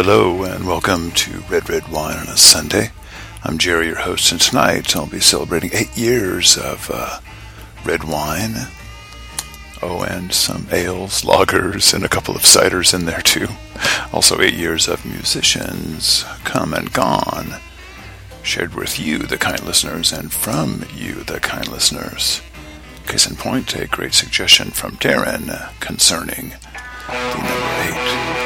Hello and welcome to Red Wine on a Sunday. I'm Jerry, your host, and tonight I'll be celebrating 8 years of red wine. Oh, and some ales, lagers, and a couple of ciders in there too. Also 8 years of musicians come and gone, shared with you, the kind listeners, and from you, the kind listeners. Case in point, a great suggestion from Darren concerning the number 8.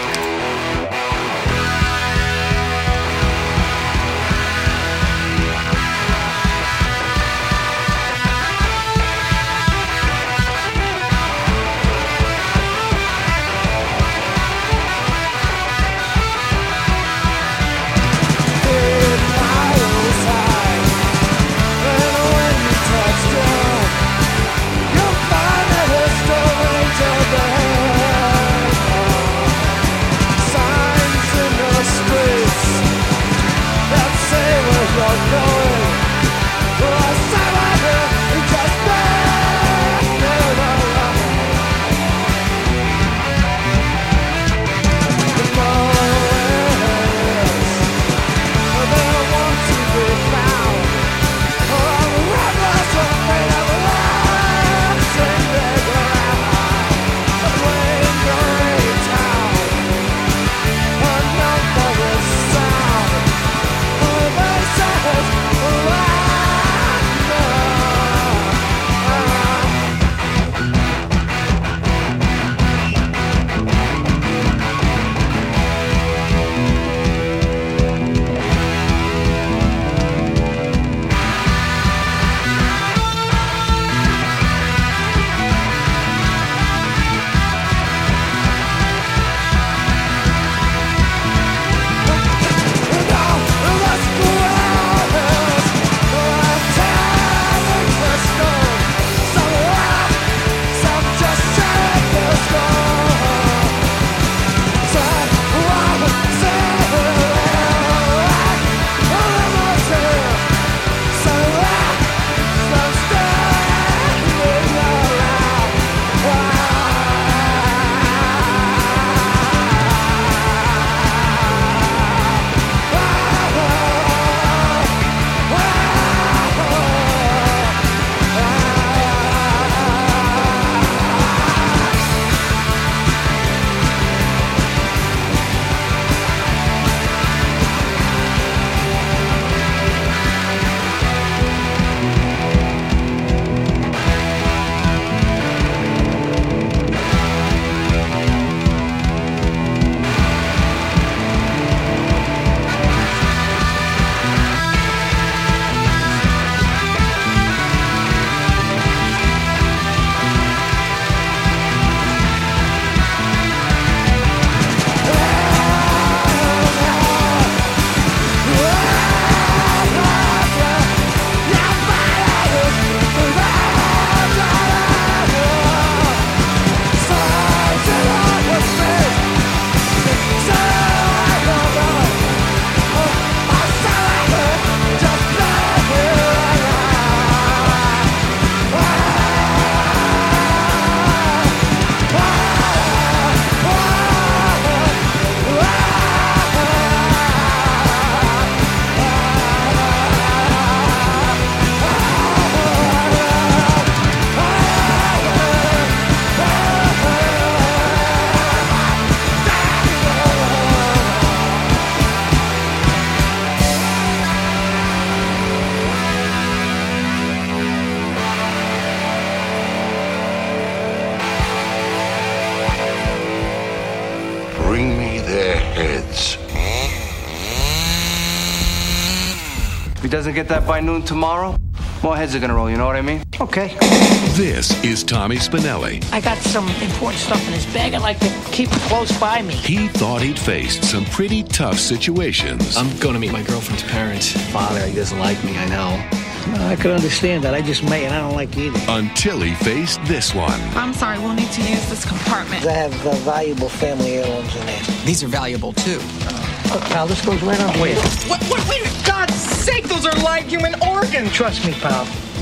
If he doesn't get that by noon tomorrow, more heads are gonna roll, you know what I mean? Okay. This is Tommy Spinelli. I got some important stuff in this bag I'd like to keep close by me. He thought he'd faced some pretty tough situations. I'm going to meet my girlfriend's parents. Father, he doesn't like me, I know. I could understand that. I just may, and I don't like you either. Until he faced this one. I'm sorry, we'll need to use this compartment. I have valuable family heirlooms in there. These are valuable, too. Look, pal, this goes right on where? Wait, God's sake, those are live human organs. Trust me, pal.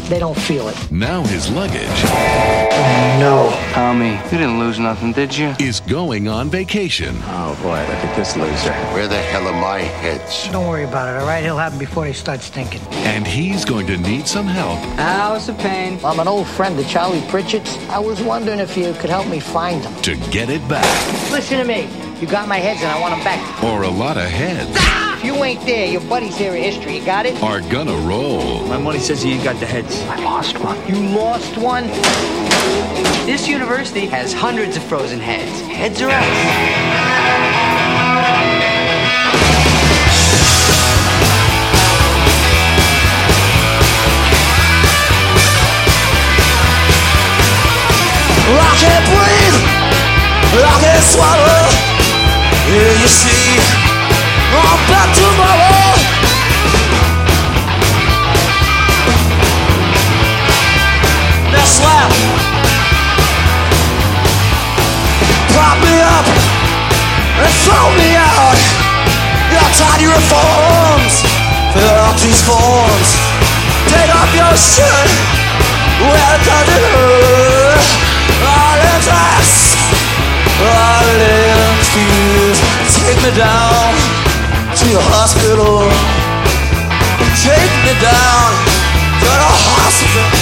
they don't feel it. Now his luggage No. Tommy, you didn't lose nothing, did you? is going on vacation. Oh boy, look at this loser. Where the hell are my heads? Don't worry about it, all right? It'll happen before they start stinking. And he's going to need some help How's the pain? I'm an old friend of Charlie Pritchett's. I was wondering if you could help me find him. to get it back. Listen to me. You got my heads and I want them back. Or a lot of heads If you ain't there, your buddy's here in history. You got it? are gonna roll. My money says you ain't got the heads. I lost one. You lost one? This university has hundreds of frozen heads. Heads are out. I can't breathe, I can't swallow. Here you see, I'm back tomorrow. Now slap, prop me up and throw me out. Your tiny reforms, fill out these forms. Take off your shirt, wear it down to her. All in dress, all in tears. Take me down to the hospital. Take me down to the hospital.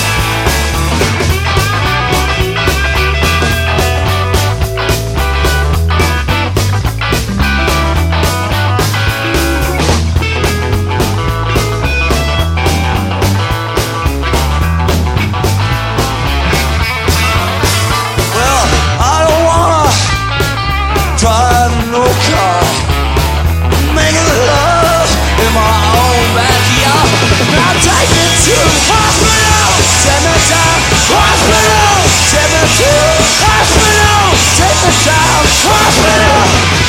Drive no car, making love in my own backyard. Now take me to the hospital, take me down, hospital, take me to the hospital, take me down, hospital.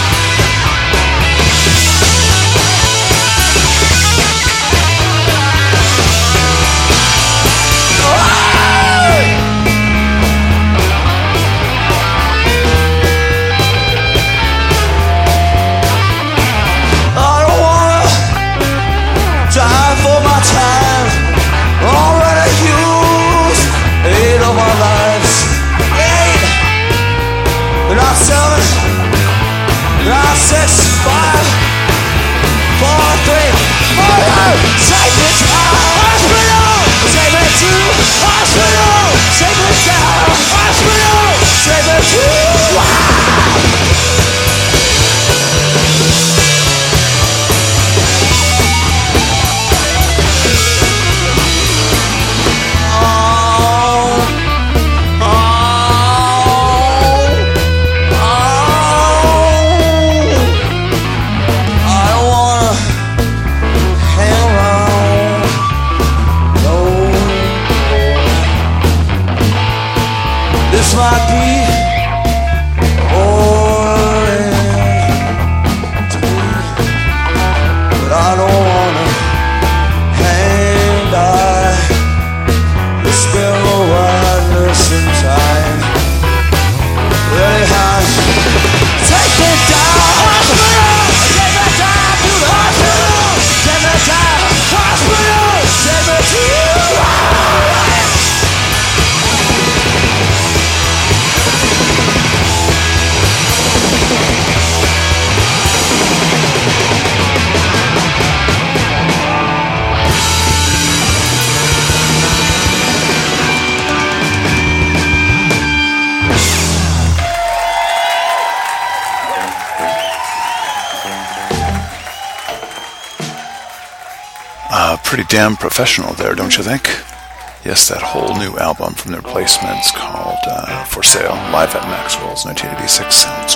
Pretty damn professional there, don't you think? Yes, that whole new album from The Replacements called For Sale, live at Maxwell's 1986 sounds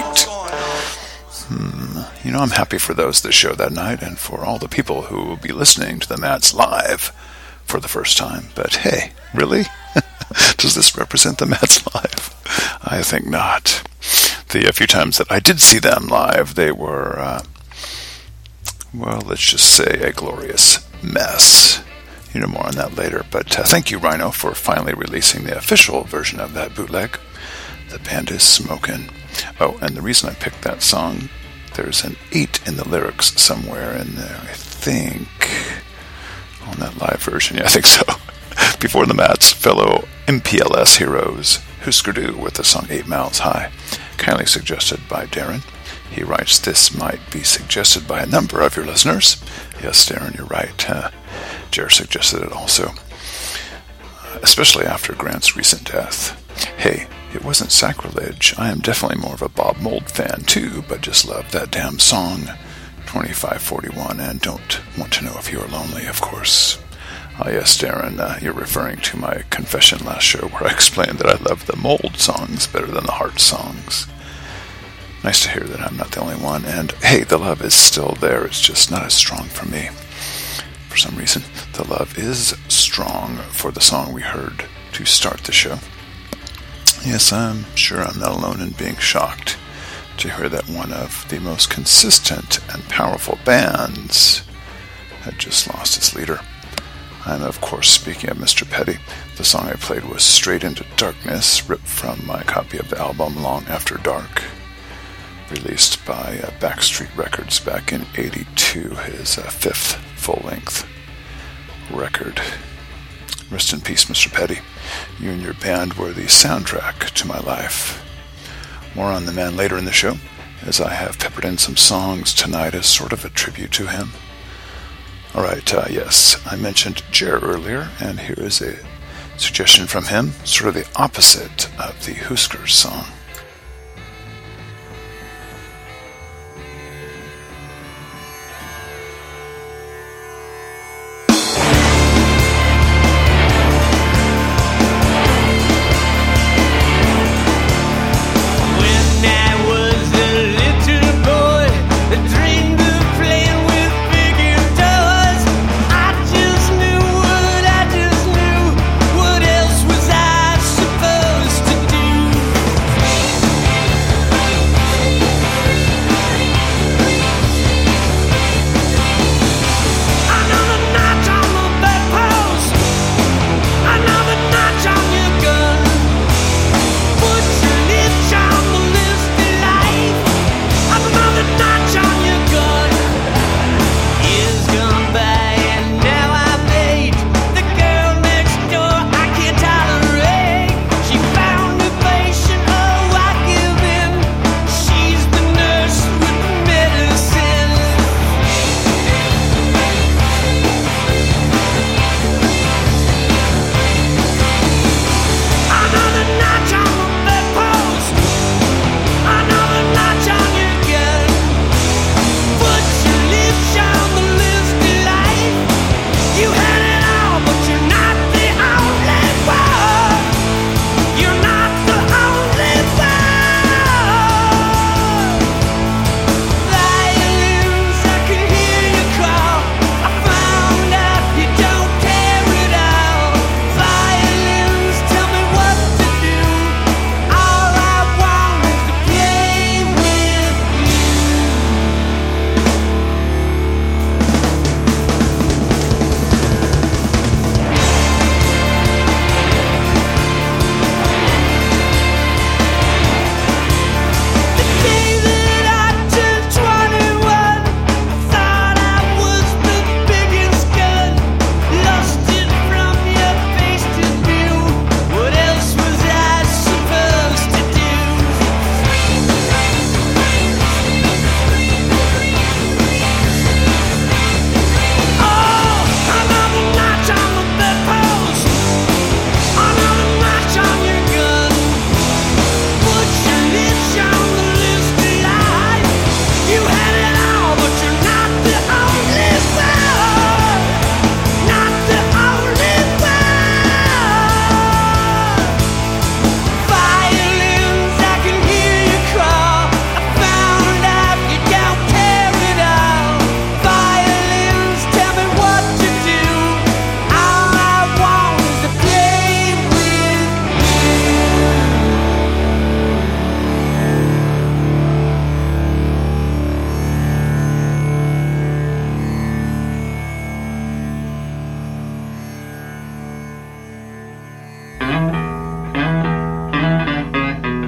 great. You know, I'm happy for those that show that night and for all the people who will be listening to the Mats live for the first time. But hey, really? Does this represent the Mats live? I think not. The few times that I did see them live, they were, well, let's just say a glorious mess. You know, more on that later. But thank you, Rhino, for finally releasing the official version of that bootleg. The band is smoking. Oh, and the reason I picked that song, there's an 8 in the lyrics somewhere in there, I think. On that live version, yeah, I think so. Before the Mats, fellow MPLS heroes, Husker Du with the song 8 Miles High, kindly suggested by Darren. He writes, this might be suggested by a number of your listeners. Yes, Darren, you're right. Jer suggested it also, especially after Grant's recent death. Hey, it wasn't sacrilege. I am definitely more of a Bob Mould fan too, but just love that damn song, 2541, and don't want to know if you are lonely, of course. Yes, Darren, you're referring to my confession last show where I explained that I love the Mould songs better than the Heart songs. Nice to hear that I'm not the only one, and hey, the love is still there, it's just not as strong for me. For some reason, the love is strong for the song we heard to start the show. Yes, I'm sure I'm not alone in being shocked to hear that one of the most consistent and powerful bands had just lost its leader. I'm, of course, speaking of Mr. Petty. The song I played was Straight Into Darkness, ripped from my copy of the album Long After Dark, released by Backstreet Records back in '82, his fifth full-length record. Rest in peace, Mr. Petty. You and your band were the soundtrack to my life. More on the man later in the show, as I have peppered in some songs tonight as sort of a tribute to him. Alright, yes, I mentioned Jer earlier, and here is a suggestion from him, sort of the opposite of the Huskers song.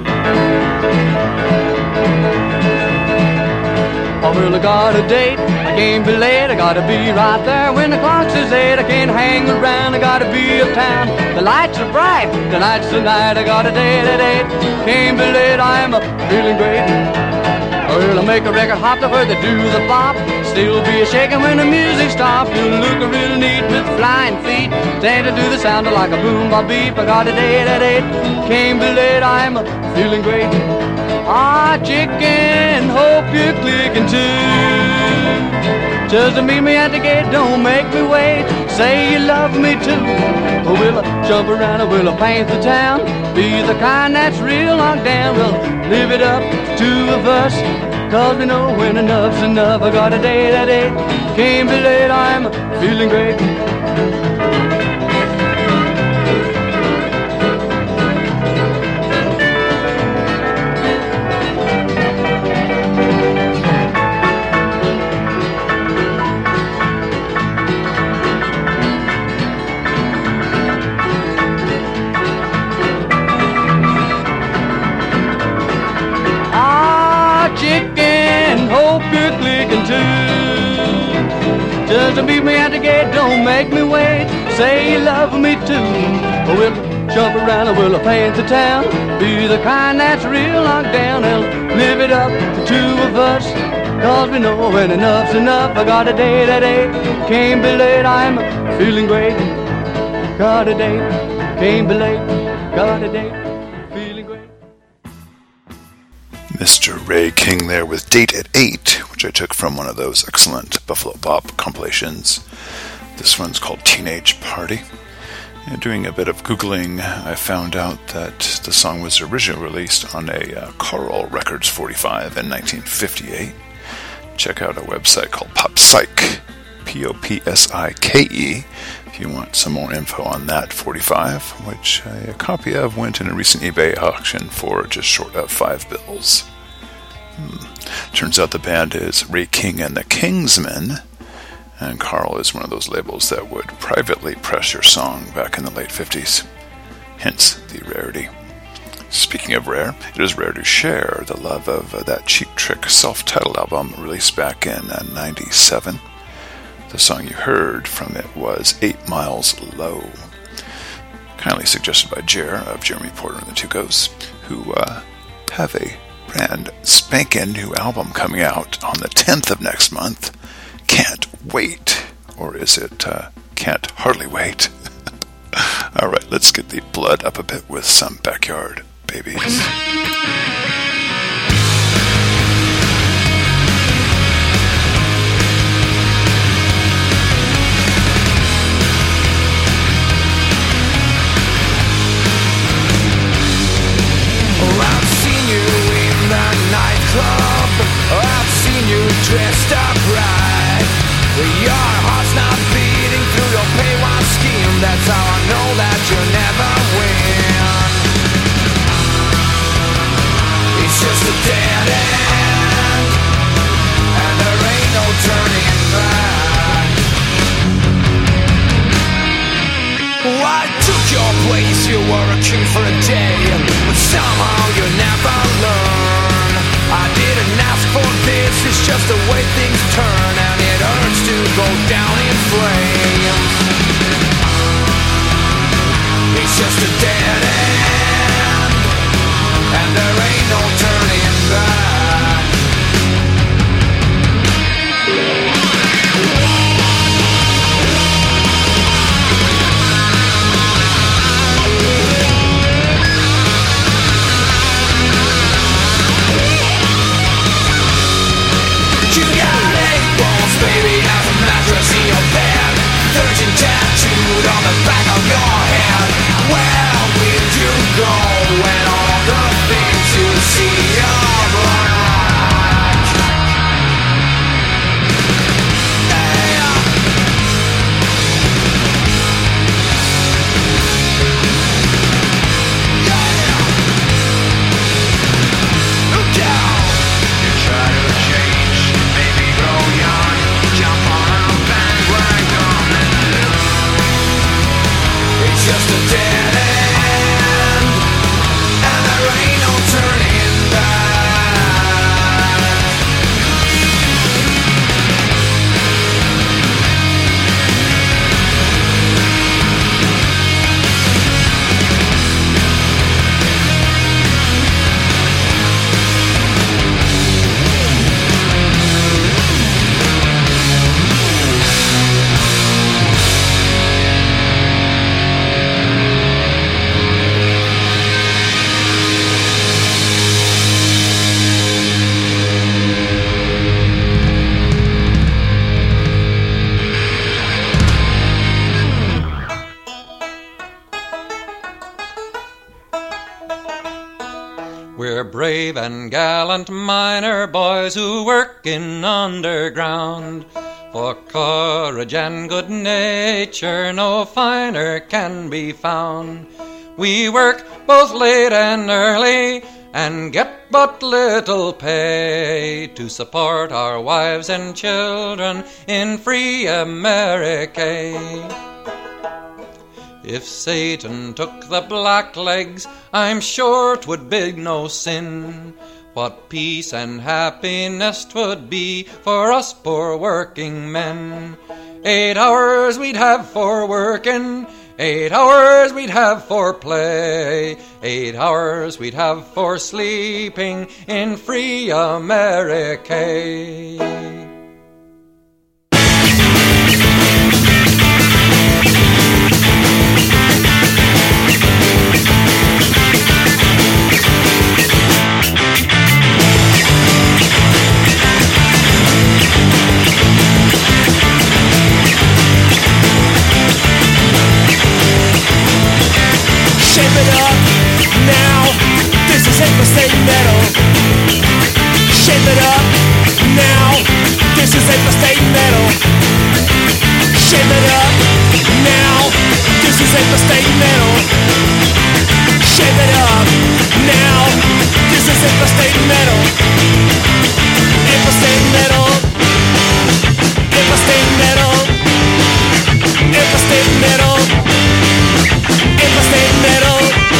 I really got a date. I Can't be late, I gotta be right there. When the clock says 8, I can't hang around, I gotta be uptown. The lights are bright, tonight's the night, I got a date at 8. Can't be late, I'm feeling great. Well, I'll make a record hop to where they do the bop. Still be a-shaking when the music stops. You look real neat with flying feet. Standing to the sound of like a boom bop beep. I got a date at 8. Can't be late, I'm feeling great. Ah, chicken, hope you're clicking too. Just to meet me at the gate, don't make me wait. Say you love me too. Or will I jump around or will I paint the town? Be the kind that's real locked down. We'll live it up, two of us. Cause we know when enough's enough. I got a date at 8. Can't be late, I'm feeling great. Just to meet me at the gate, don't make me wait. Say you love me too. Or we'll jump around or we'll paint the town. Be the kind that's real locked down and live it up, the two of us. Cause we know when enough's enough. I got a date at 8. Can't be late, I'm feeling great. Got a date, can't be late. Got a date, feeling great. Mr. Ray King there with Date at 8, which I took from one of those excellent Buffalo Bop compilations. This one's called Teenage Party. And doing a bit of Googling, I found out that the song was originally released on a Carl Records 45 in 1958. Check out a website called PopPsyche, Popsike, if you want some more info on that 45, which a copy of went in a recent eBay auction for just short of $5. Turns out the band is Ray King and the Kingsmen, and Carl is one of those labels that would privately press your song back in the late 50s, hence the rarity. Speaking of rare, it is rare to share the love of that Cheap Trick self-titled album released back in 97. The song you heard from it was 8 Miles Low, kindly suggested by Jer of Jeremy Porter and the Two Ghosts, who have a brand spanking new album coming out on the 10th of next month. Can't wait. Or is it can't hardly wait? Alright, let's get the blood up a bit with some Backyard Babies. Nightclub, I've seen you dressed up right. Your heart's not beating through your pay-one scheme. That's how I know that you never win. It's just a dead end, and there ain't no turning back. I took your place, you were a king for a day, but somehow you never learned. I didn't ask for this, it's just the way things turn, and it hurts to go down in flames. It's just a dead end, and there ain't no turning back. Baby, as a mattress in your bed, 13 tattooed on the back of your head. Well, brave and gallant miner boys who work in underground. For courage and good nature no finer can be found. We work both late and early and get but little pay to support our wives and children in free America. If Satan took the black legs, I'm sure 'twould be no sin. What peace and happiness 'twould be for us poor working men. 8 hours we'd have for working, 8 hours we'd have for play, 8 hours we'd have for sleeping in free America. Shape it up now, this is April State Metal. Shape it up now, this is April State Metal. Shape it up now, this is April State Metal. Shape it up now, this is April State Metal. April State Metal. April State Metal. April State Metal. April State Metal.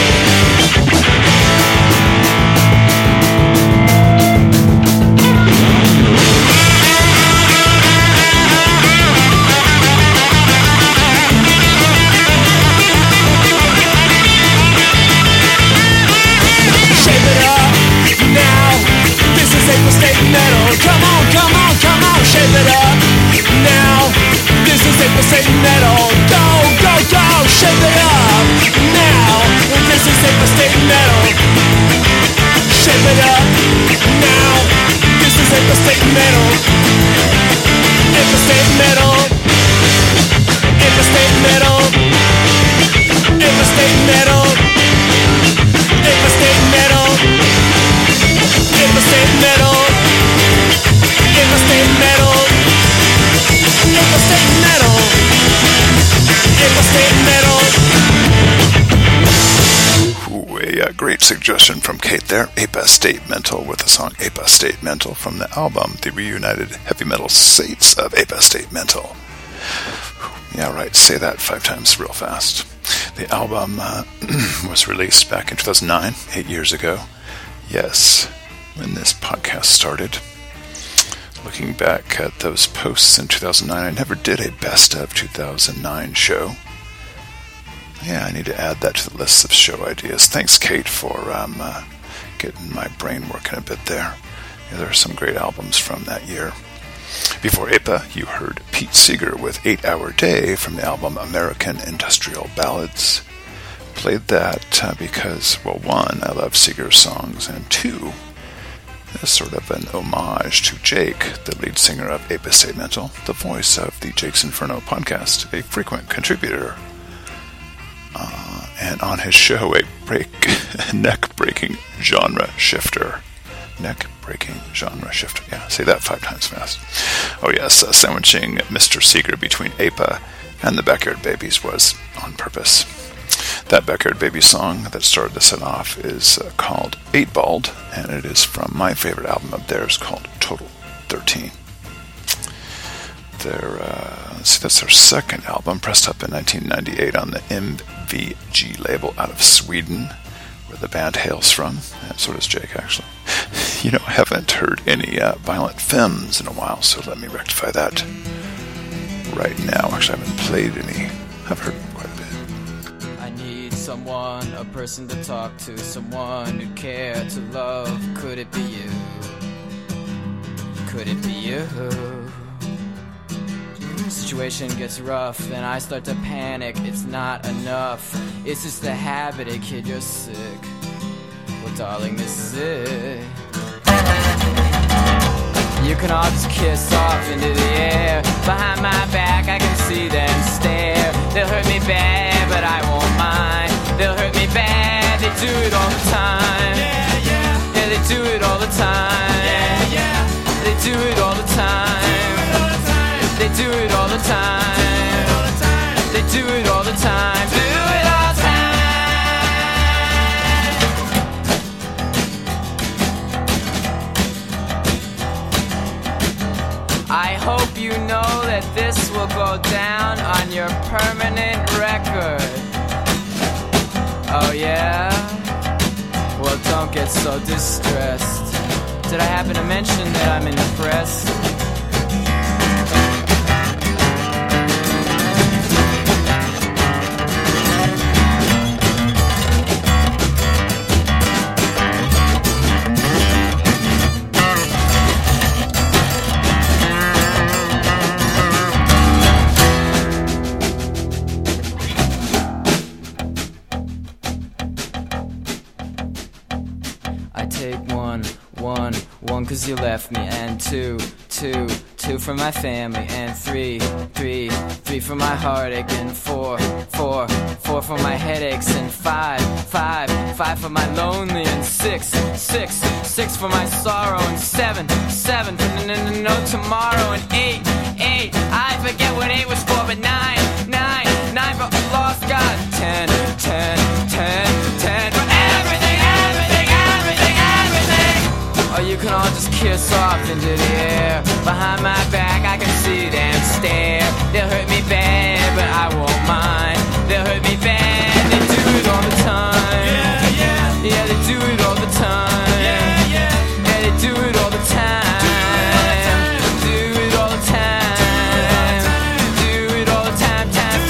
Shape it up now. This is April State Metal. Come on, come on, come on. Shape it up now. This is April State Metal. Go, go, go. Shape it up now. This is April State Metal. Shape it up now. This is April State Metal. April State Metal. April State Metal. April State Metal. April State Metal. April State Metal. April State Metal. April State Metal. April State Metal. Ooh, a great suggestion from Kate there. Ape State Mental with the song Ape State Mental from the album The Reunited Heavy Metal Saints of Ape State Mental. Yeah, right. Say that 5 times real fast. The album was released back in 2009, 8 years ago. Yes, when this podcast started. Looking back at those posts in 2009, I never did a best of 2009 show. Yeah, I need to add that to the list of show ideas. Thanks, Kate, for getting my brain working a bit there. Yeah, there are some great albums from that year. Before APA, you heard Pete Seeger with 8 Hour Day from the album American Industrial Ballads. Played that because, well, 1, I love Seeger's songs, and 2, it's sort of an homage to Jake, the lead singer of Ape State Mental, the voice of the Jake's Inferno podcast, a frequent contributor. And on his show, a neck-breaking genre shifter. Neck-breaking genre shifter. Yeah, say that 5 times fast. Oh yes, sandwiching Mr. Seeger between APA and the Backyard Babies was on purpose. That Backyard Baby song that started this off is called 8 Bald, and it is from my favorite album of theirs called Total 13. That's their second album, pressed up in 1998 on the MVG label out of Sweden, where the band hails from, and so does Jake, actually. You know, I haven't heard any Violent Femmes in a while, so let me rectify that right now. Actually, I haven't played any. I've heard quite a bit. I need someone, a person to talk to, someone who'd care to love. Could it be you? Could it be you? Situation gets rough, then I start to panic. It's not enough, it's just a habit. Hey kid, you're sick. Well darling, this is it. You can all just kiss off into the air. Behind my back I can see them stare. They'll hurt me bad, but I won't mind. They'll hurt me bad, they do it all the time. Yeah, they do it all the time. They do it all the time. They do it all the time. Do it all the time. I hope you know that this will go down on your permanent record. Oh yeah? Well, don't get so distressed. Did I happen to mention that I'm impressed? I take one, 'cause you left me, and two for my family, and three for my heartache, and four for my headaches, and five for my lonely, and six for my sorrow, and seven for no tomorrow, and eight, I forget what 8 was for, but nine for a lost God, 10 for everything. Or you can all just kiss off into the air. Behind my back I can see them stare. They'll hurt me bad, but I won't mind. They'll hurt me bad, they do it all the time. Yeah, they do it all the time. Yeah, they do it all the time. Do it all the time. Do it all the time.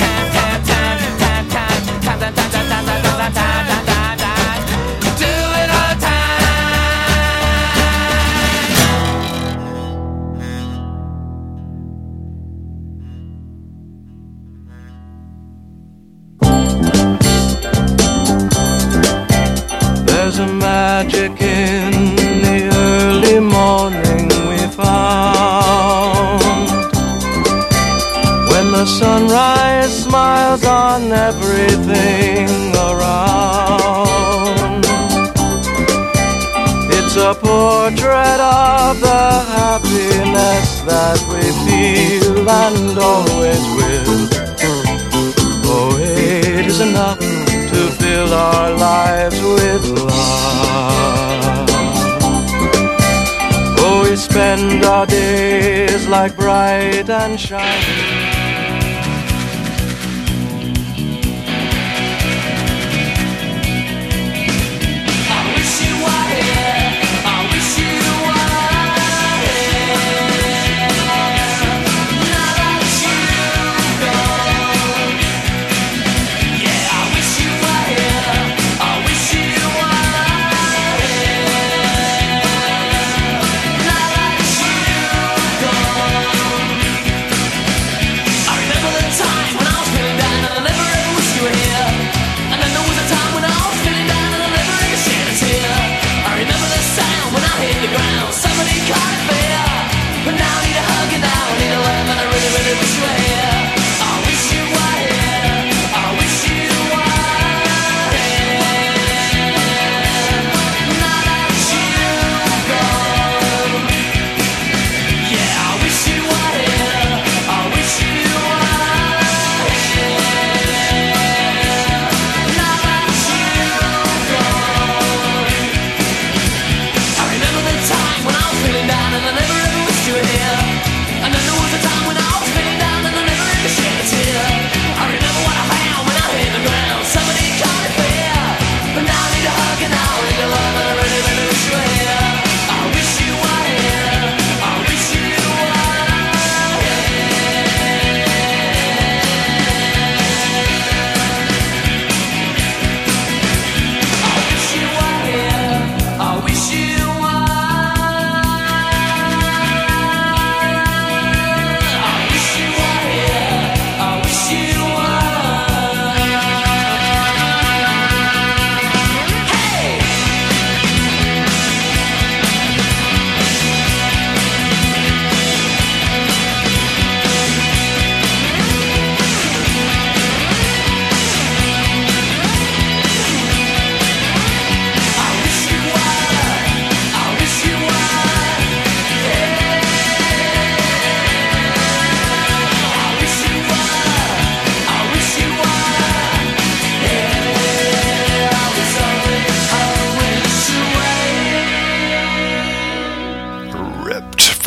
Do it all the time. There's a magic in the early morning we found, when the sunrise smiles on everything around. It's a portrait of the happiness that we feel and always will. Oh, it is enough to fill our lives with love. Oh, we spend our days like bright and shining.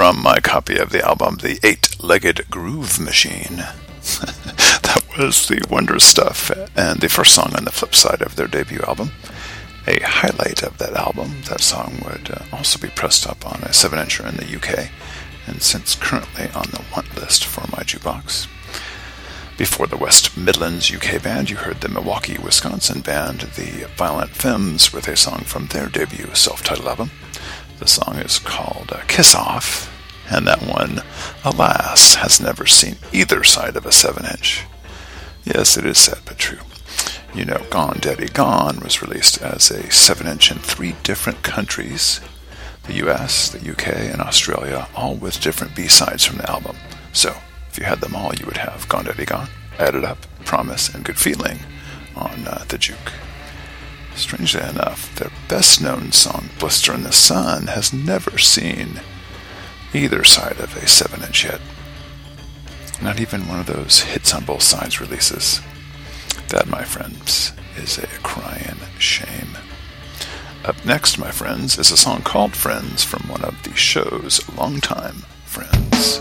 from my copy of the album, The Eight-Legged Groove Machine. That was the Wondrous Stuff, and the first song on the flip side of their debut album. A highlight of that album, that song would also be pressed up on a 7-incher in the UK, and since currently on the want list for my jukebox. Before the West Midlands UK band, you heard the Milwaukee, Wisconsin band, the Violent Femmes, with a song from their debut self-titled album. The song is called Kiss Off, and that one, alas, has never seen either side of a 7-inch. Yes, it is sad but true. You know, Gone Daddy Gone was released as a 7-inch in 3 different countries, the US, the UK, and Australia, all with different B-sides from the album. So, if you had them all, you would have Gone Daddy Gone, Add It Up, Promise, and Good Feeling on the juke. Strangely enough, their best-known song, Blister in the Sun, has never seen either side of a 7-inch yet. Not even one of those hits on both sides releases. That, my friends, is a crying shame. Up next, my friends, is a song called Friends from one of the show's longtime friends.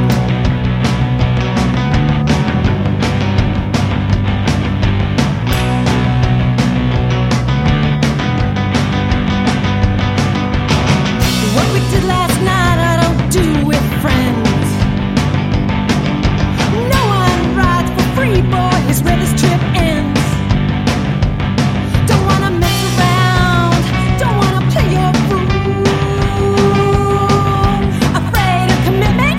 What we did last night, I don't do with friends. No one rides for free, boy, is where this trip ends. Don't wanna mess around, don't wanna play your fool. Afraid of commitment.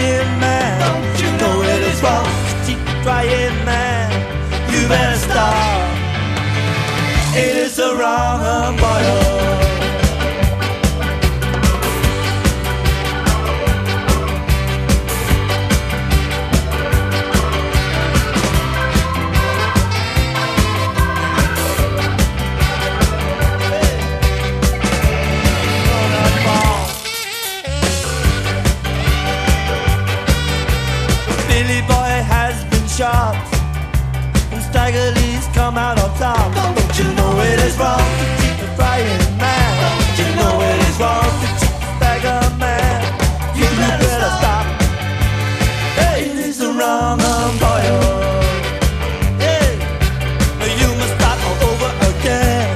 trying, man. Don't you know it is wrong to keep trying, man? You better stop. It is the wrong boy. Shot and Staggerly's come out on top. Don't you know it is wrong to keep the frying man? Don't you know it is wrong to keep the stagger man? You better stop. Hey, it is the wrong boy. Hey, you must start all over again.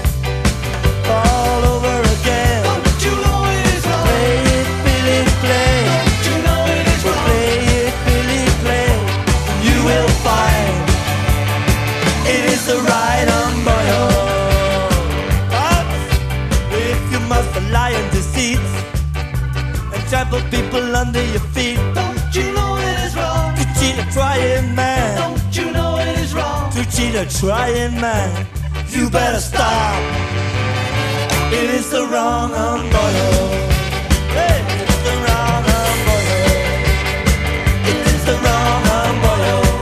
All over again. Don't you know it is wrong? Play it, Billy, play. Don't you know it is wrong? Play it, Billy, play. You will find it is the right boy. But if you must lie in deceits and trample people under your feet, don't you know it is wrong to cheat a trying man? Don't you know it is wrong to cheat a trying man? You better stop. It is the wrong boy. Hey, it's the wrong boy. It is the wrong boy.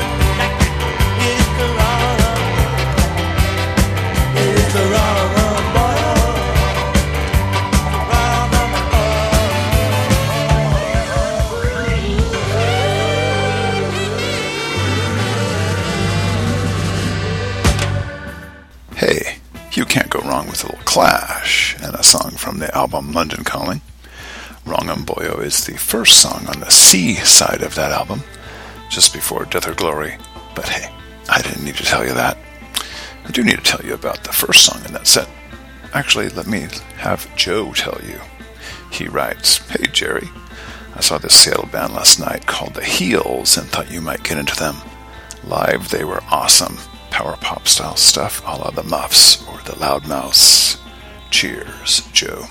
Hey, you can't go wrong with a little Clash and a song from the album London Calling. Wrong Boyo is the first song on the C side of that album, just before Death or Glory. But hey, I didn't need to tell you that. I do need to tell you about the first song in that set. Actually, let me have Joe tell you. He writes, "Hey Jerry, I saw this Seattle band last night called The Heels and thought you might get into them. Live, they were awesome. Power pop style stuff a la the Muffs or the Loudmouths. Cheers, Joe."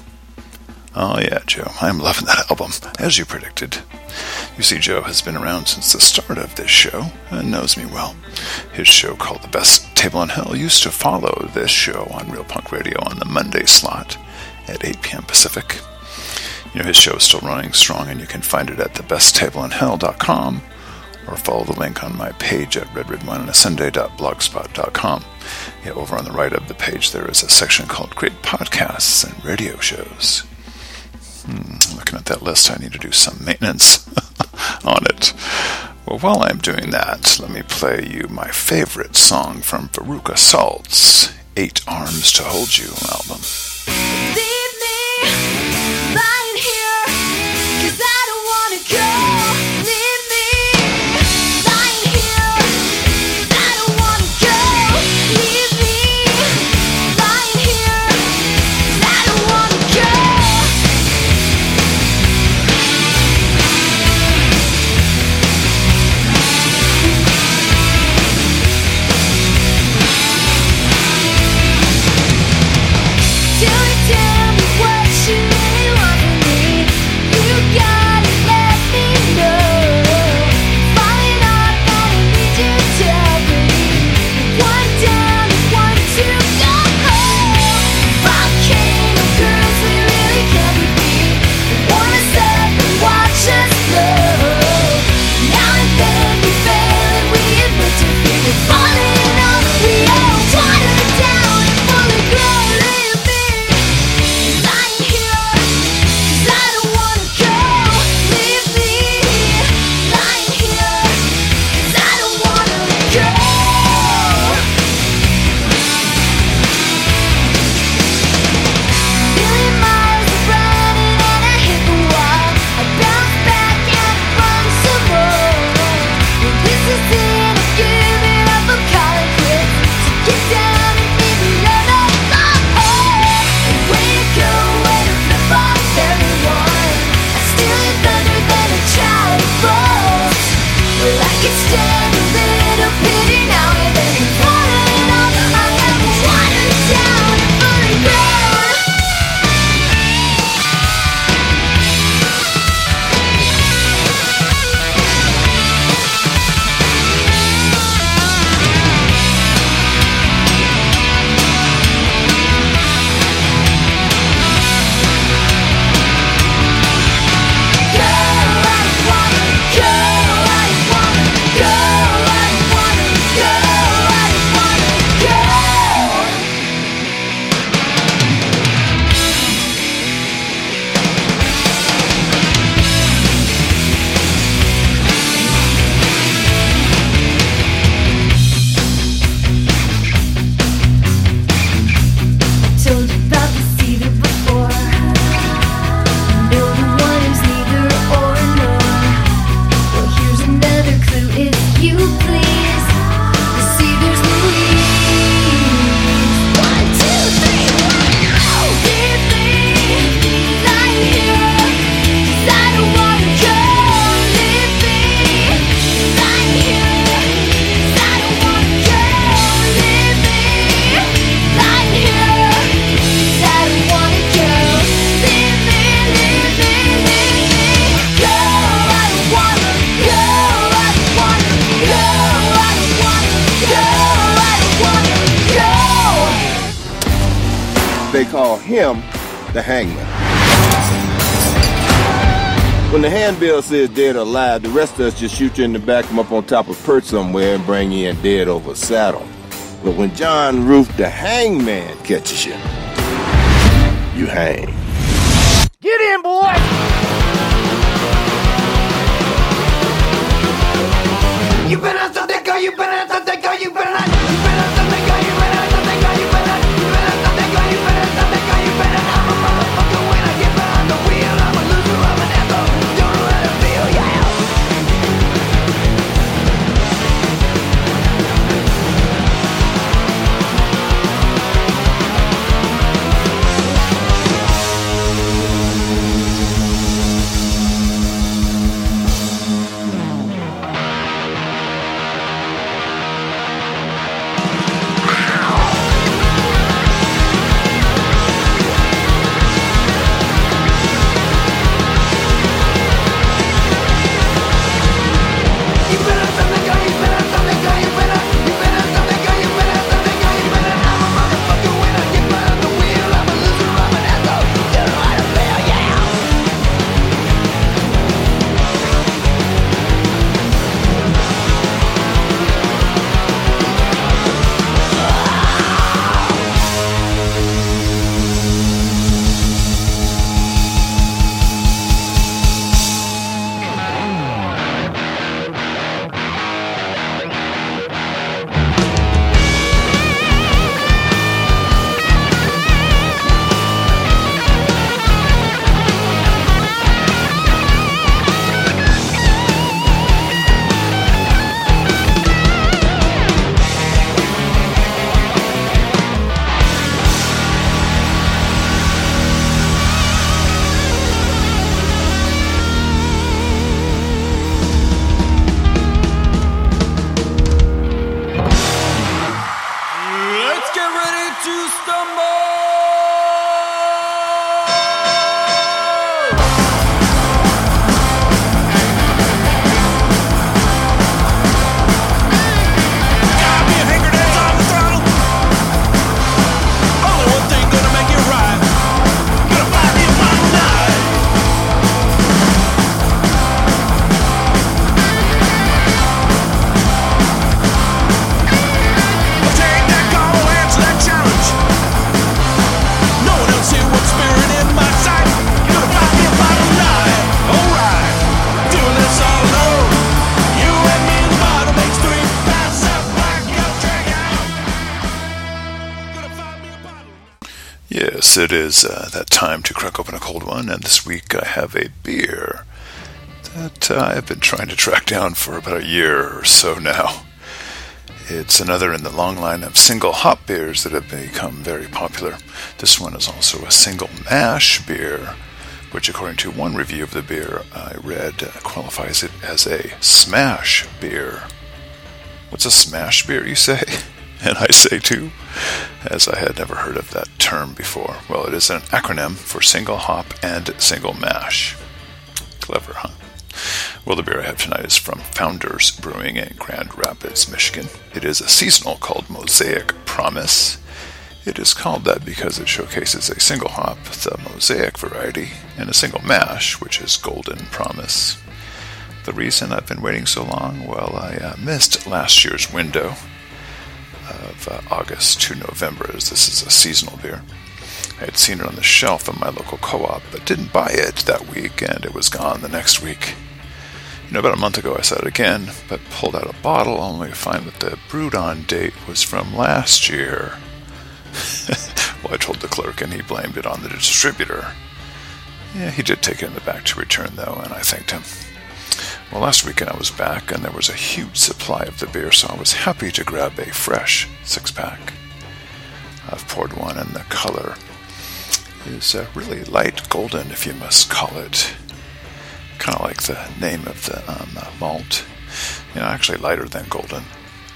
Oh yeah, Joe, I'm loving that album, as you predicted. You see, Joe has been around since the start of this show and knows me well. His show called The Best Table in Hell used to follow this show on Real Punk Radio on the Monday slot at 8 p.m. Pacific. You know, his show is still running strong, and you can find it at thebesttableinhell.com or follow the link on my page at redredwineonasunday.blogspot.com. Yeah, over on the right of the page there is a section called Great Podcasts and Radio Shows. Looking at that list, I need to do some maintenance on it. Well, while I'm doing that, let me play you my favorite song from Veruca Salt's 8 Arms to Hold You album. Leave me lying here, 'cause I don't wanna go. Leave me lying here, 'cause I don't wanna go. Leave me lying here, 'cause I don't wanna go. Till call him the hangman. When the handbill says dead or alive, the rest of us just shoot you in the back, come up on top of a perch somewhere and bring you in dead over a saddle. But when John Roof the hangman catches you, you hang. Get in, boy! You better not stop that girl, you better not stop that girl, you better not stop that girl, you better not stop that girl, you better not stop that girl, you better not stop that girl, you better not. I'm a motherfucker when I get behind the wheel, I'm a loser, I'm an asshole, don't know how to feel, yeah. Yes, it is that time to crack open a cold one, and this week I have a beer that I've been trying to track down for about a year or so now. It's another in the long line of single hop beers that have become very popular. This one is also a single mash beer, which according to one review of the beer I read qualifies it as a smash beer. What's a smash beer, you say? And I say too, as I had never heard of that term before. Well, it is an acronym for single hop and single mash. Clever, huh? Well, the beer I have tonight is from Founders Brewing in Grand Rapids, Michigan. It is a seasonal called Mosaic Promise. It is called that because it showcases a single hop, the Mosaic variety, and a single mash, which is Golden Promise. The reason I've been waiting so long? Well, I missed last year's window of August to November, as this is a seasonal beer. I had seen it on the shelf in my local co-op, but didn't buy it that week, and it was gone the next week. About a month ago I saw it again, but pulled out a bottle only to find that the brewed-on date was from last year. Well, I told the clerk, and he blamed it on the distributor. Yeah, he did take it in the back to return, though, and I thanked him. Well, last weekend I was back, and there was a huge supply of the beer, so I was happy to grab a fresh six-pack. I've poured one, and the color is really light golden, if you must call it. Kind of like the name of the malt. Actually lighter than golden.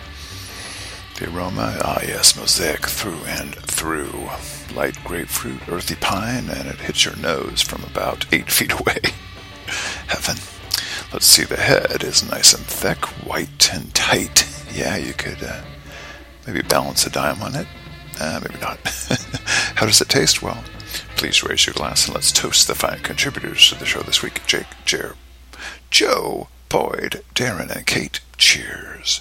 The aroma, yes, Mosaic through and through. Light grapefruit, earthy pine, and it hits your nose from about 8 feet away. Heaven. Let's see, the head is nice and thick, white and tight. Yeah, you could maybe balance a dime on it. Maybe not. How does it taste? Well, please raise your glass and let's toast the fine contributors to the show this week. Jake, Jer, Joe, Boyd, Darren, and Kate. Cheers.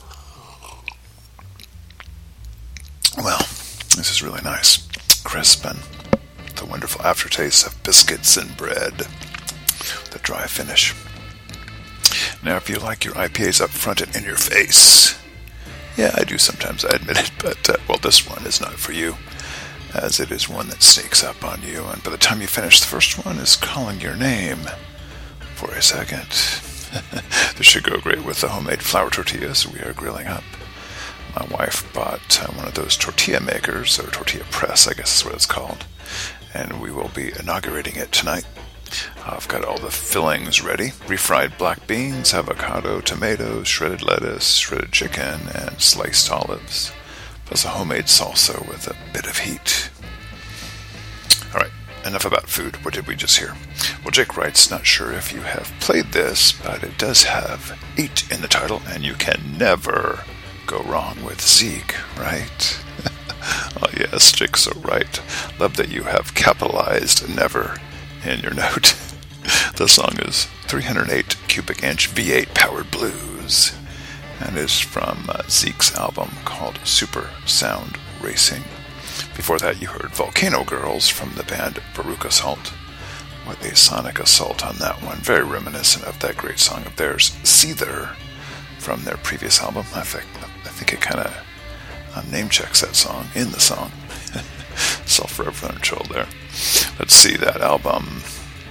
Well, this is really nice. Crisp and the wonderful aftertaste of biscuits and bread. The dry finish. Now, if you like your IPAs up front and in your face, yeah, I do sometimes, I admit it, but, well, this one is not for you, as it is one that sneaks up on you, and by the time you finish, the first one is calling your name for a second. This should go great with the homemade flour tortillas we are grilling up. My wife bought one of those tortilla makers, or tortilla press, I guess is what it's called, and we will be inaugurating it tonight. I've got all the fillings ready. Refried black beans, avocado, tomatoes, shredded lettuce, shredded chicken, and sliced olives. Plus a homemade salsa with a bit of heat. Alright, enough about food. What did we just hear? Well, Jake writes, not sure if you have played this, but it does have 8 in the title, and you can never go wrong with Zeke, right? Oh yes, Jake's so right. Love that you have capitalized never in your note. The song is 308 cubic inch V8 powered blues and is from Zeke's album called Super Sound Racing. Before that you heard Volcano Girls from the band Baruch Assault. What a sonic assault on that one. Very reminiscent of that great song of theirs, Seether, from their previous album. I think it kind of name checks that song in the song. Self-referential there. Let's see, that album,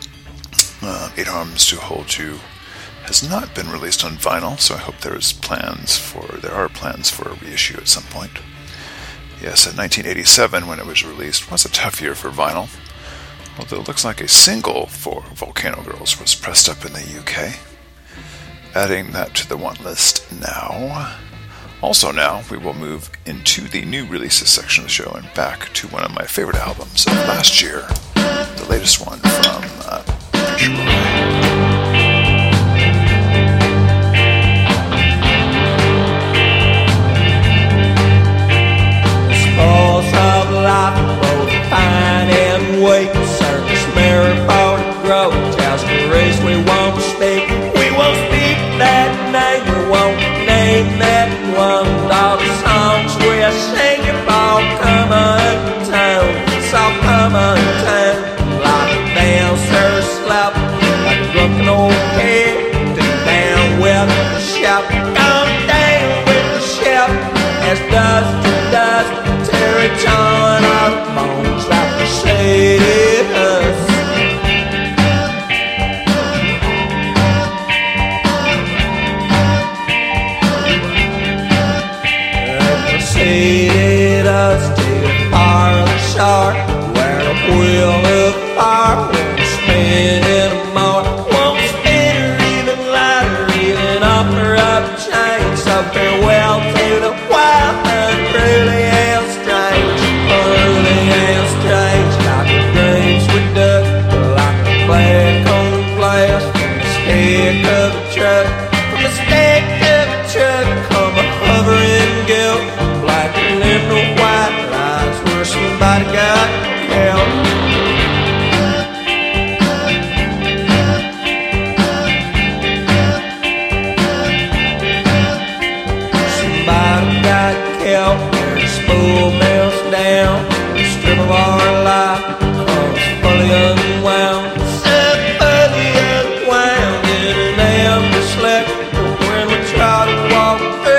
8 Arms to Hold You, has not been released on vinyl, so I hope there are plans for a reissue at some point. Yes, in 1987, when it was released, was a tough year for vinyl, although it looks like a single for Volcano Girls was pressed up in the UK. Adding that to the want list now. Also now, we will move into the new releases section of the show and back to one of my favorite albums of last year, the latest one from Preacher Boy. Spoils of life, both fine and weak. Circus mirror for the grotesque race. We won't speak that name. We won't name that one. All the songs we're singing for common town. It's all common town. Like a dancer slap, like a drunken old kid. Down with the ship, gone down with the ship. As dust to dust, tear it on our bones like the shady us. Preceded us to the far of the shore, where the wheel of fire won't spin anymore. Won't spin her even lighter, even off her up chain. So farewell to the wild and truly and strange, early and strange. Like the dreams we dug, like the black on the glass from the stick of a truck. From the stick of a truck come a hovering guilt. Black and the white lines where somebody got killed. Somebody got killed where the spool melts down. The strip of our life comes fully unwound. Set fully unwound in an empty slip when we try to walk through.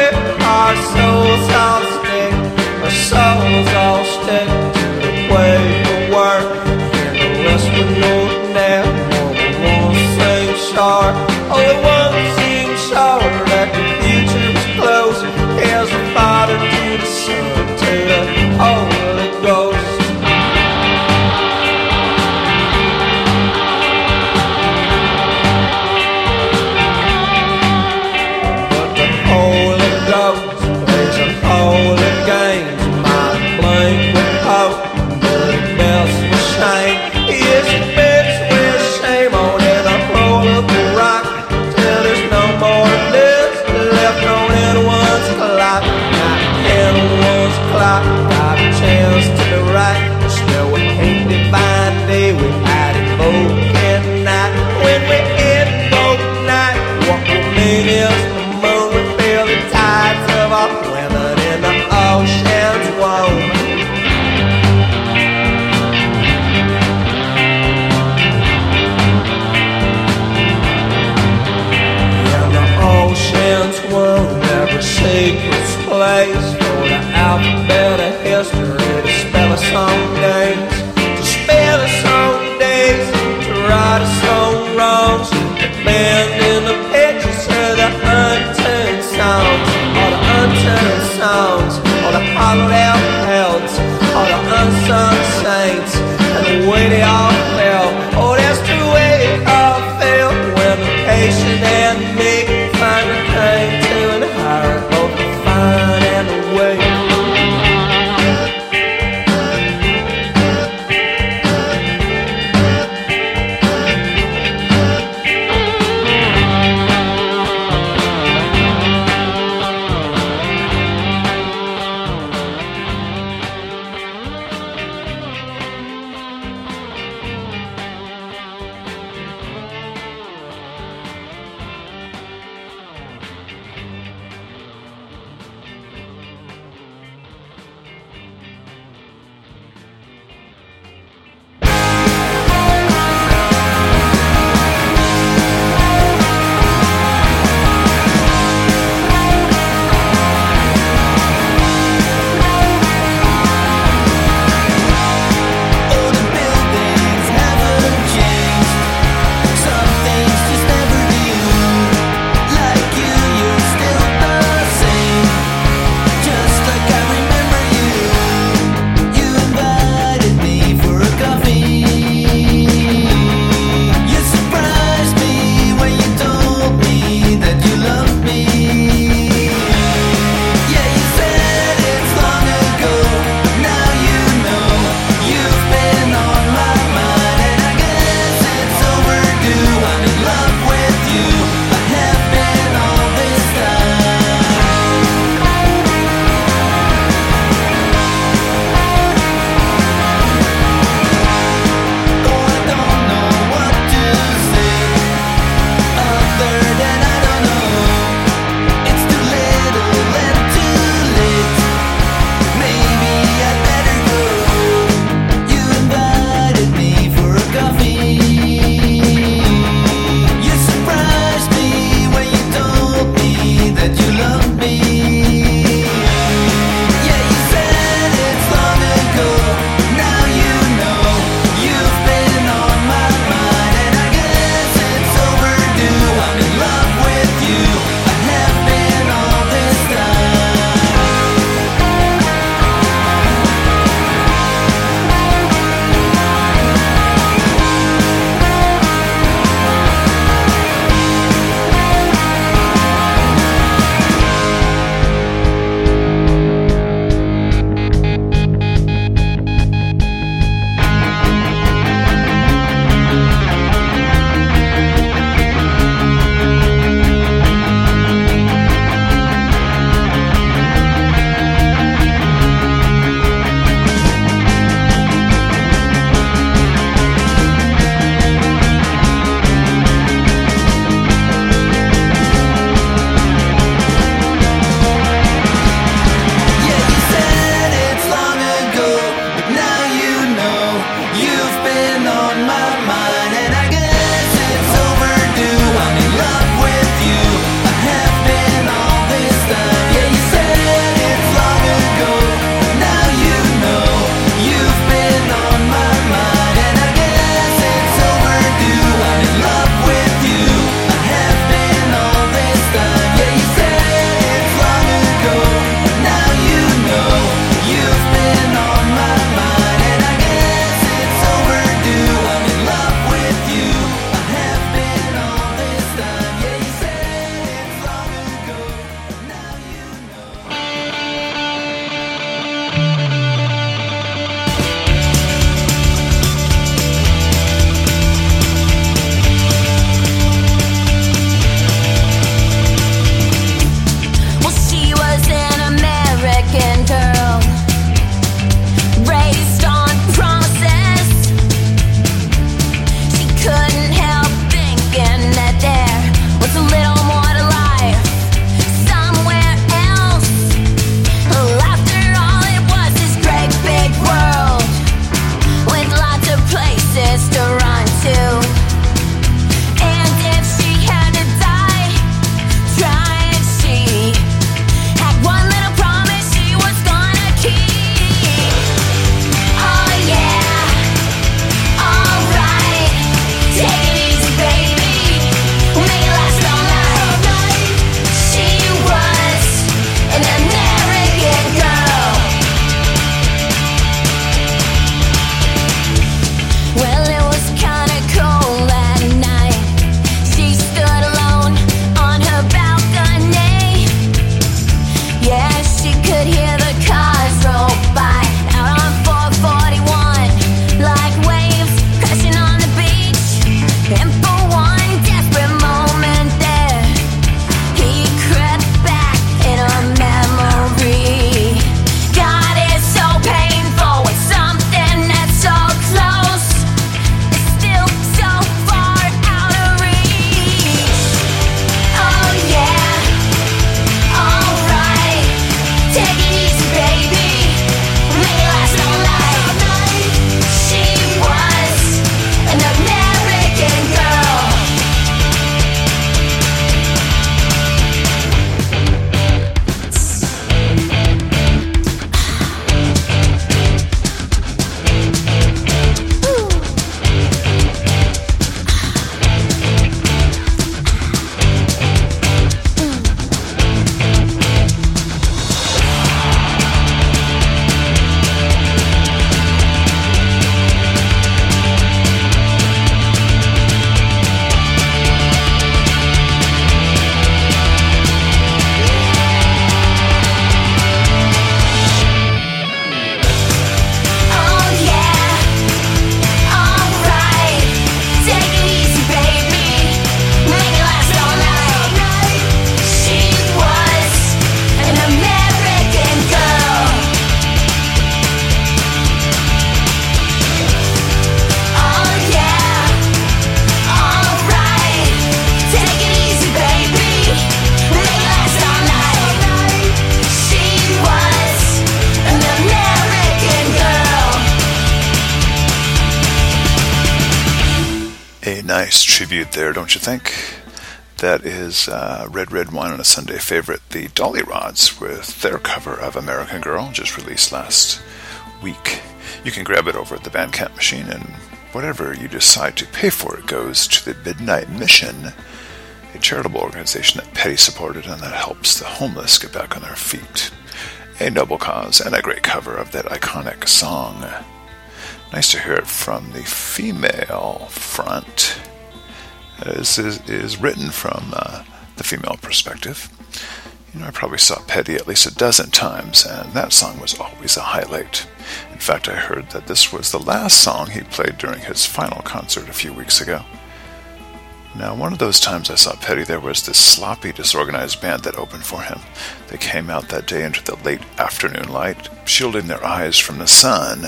nice tribute there, don't you think? That is Red Red Wine on a Sunday favorite, the Dolly Rods, with their cover of American Girl, just released last week. You can grab it over at the Bandcamp machine, and whatever you decide to pay for it goes to the Midnight Mission, a charitable organization that Petty supported and that helps the homeless get back on their feet. A noble cause and a great cover of that iconic song. Nice to hear it from the female front. This is written from the female perspective. You know, I probably saw Petty at least a dozen times, and that song was always a highlight. In fact, I heard that this was the last song he played during his final concert a few weeks ago. Now, one of those times I saw Petty, there was this sloppy, disorganized band that opened for him. They came out that day into the late afternoon light, shielding their eyes from the sun,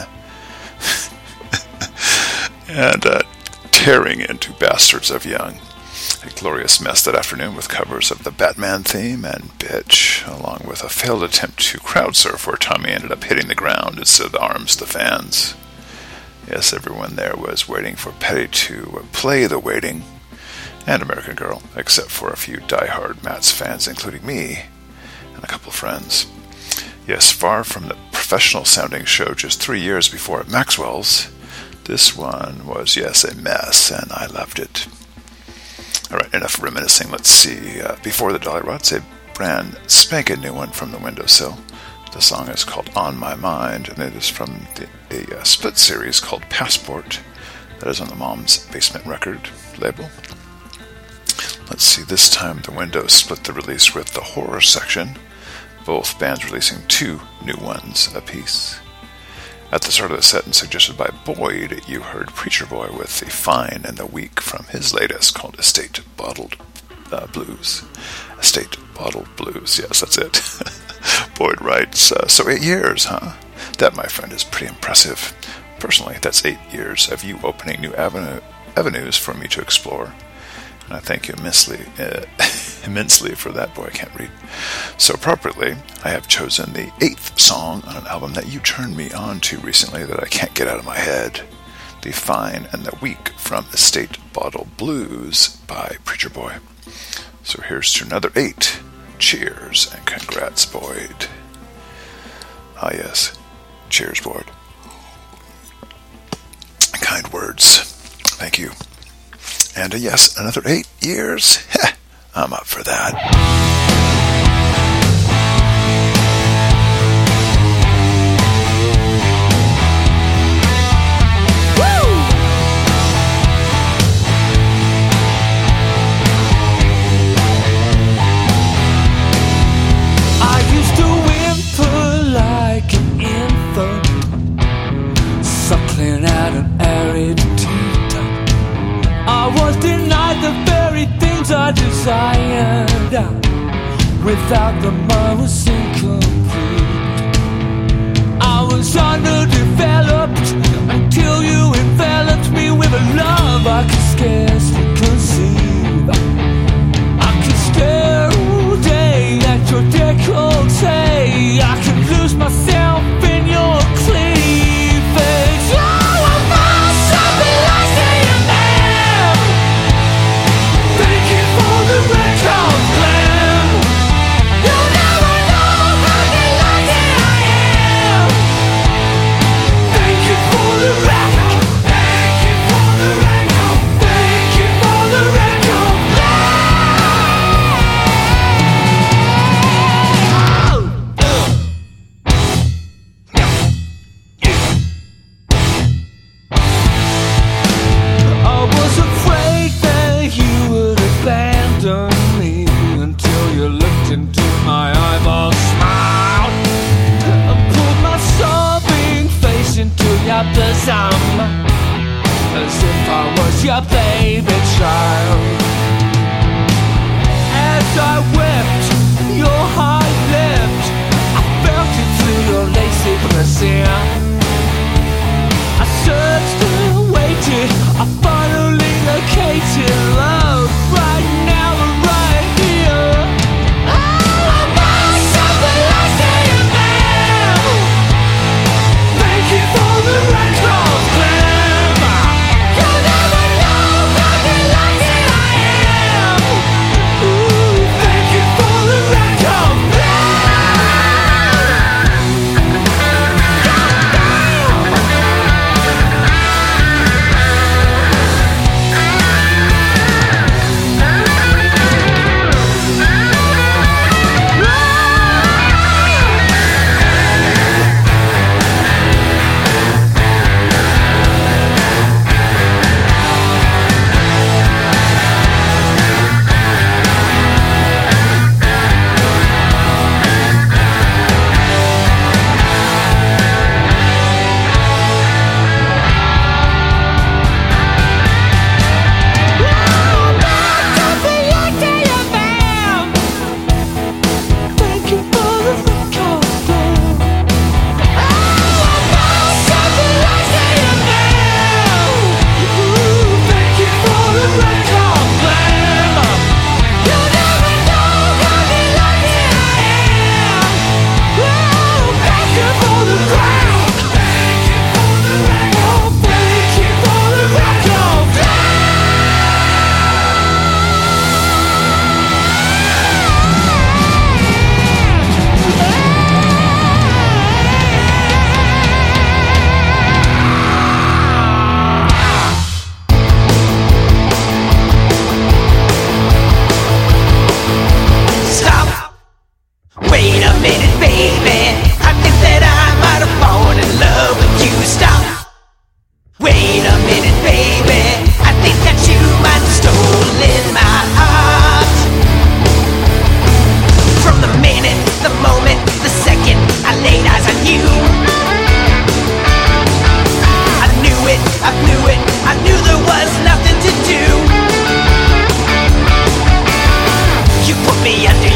and tearing into Bastards of Young. A glorious mess that afternoon with covers of the Batman theme and Bitch, along with a failed attempt to crowd surf where Tommy ended up hitting the ground instead of the arms of the fans. Yes, everyone there was waiting for Petty to play The Waiting and American Girl, except for a few die-hard Mats fans, including me and a couple of friends. Yes, far from the professional-sounding show just 3 years before at Maxwell's, this one was, yes, a mess, and I loved it. All right, enough reminiscing. Let's see. Before the Dolly Rods, a brand spanking new one from the windowsill. The song is called On My Mind, and it is from a split series called Passport that is on the Mom's Basement record label. Let's see, this time the Window split the release with the Horror section, both bands releasing 2 new ones apiece. At the start of the set, and suggested by Boyd, you heard Preacher Boy with The Fine and the Weak from his latest called Estate Bottled Blues. Estate Bottled Blues, yes, that's it. Boyd writes, so 8 years, huh? That, my friend, is pretty impressive. Personally, that's 8 years of you opening new avenues for me to explore. And I thank you immensely for that. Boy, I can't read. So appropriately, I have chosen the 8th song on an album that you turned me on to recently that I can't get out of my head. The Fine and the Weak from Estate Bottle Blues by Preacher Boy. So here's to another 8. Cheers and congrats, Boyd. Ah yes, cheers, Boyd. Kind words. Thank you. And yes, another 8 years? Heh, I'm up for that. I used to whimper like an infant, suckling at an arid teat. I was denied the very things I desired. Without them I was incomplete. I was underdeveloped until you enveloped me with a love I could scarcely conceive. I could stare all day at your décolleté. I could lose myself in your cleavage. Oh, I must have been lost in your man. Thank you for the record plan. You'll never know how delighted I am. Thank you for the record. Thank you for the record. Thank you for the record plan.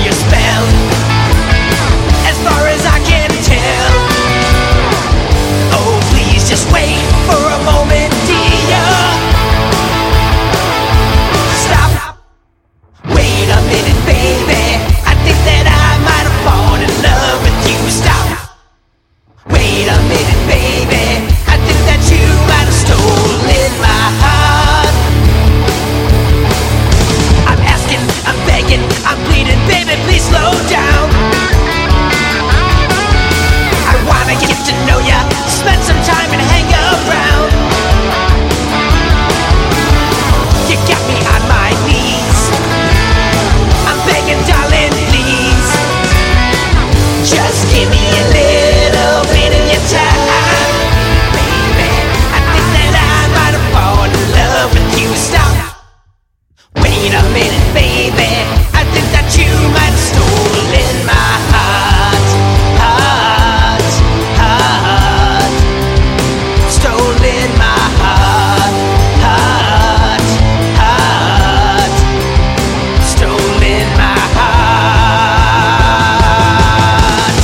your spell. As far as I can tell. Oh, please just wait for a moment, dear. Stop. Wait a minute, baby. I think that I might have fallen in love with you. Stop. Wait a minute, baby. I think that you might have stolen my heart. I'm asking, I'm begging, I'm pleading, baby, please slow down. I wanna get to know ya, spend some time and hang around. You got me on my knees. I'm begging, darling, please. Just give me a little bit of your time, baby. I think that I might have fallen in love with you. Stop. Wait a minute, baby. I think that you might have stolen my heart, heart, heart. Stolen my heart, heart, heart. Stolen my heart.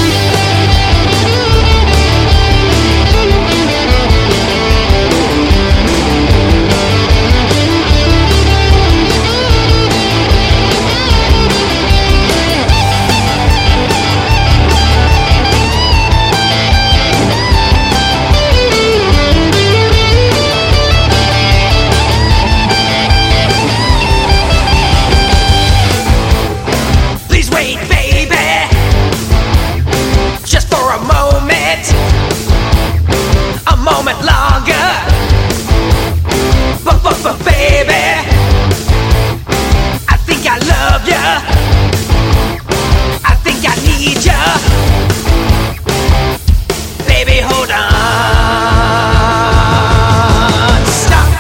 Please wait, baby, just for a moment longer. But baby, I think I love ya. I think I need ya. Baby, hold on. Stop.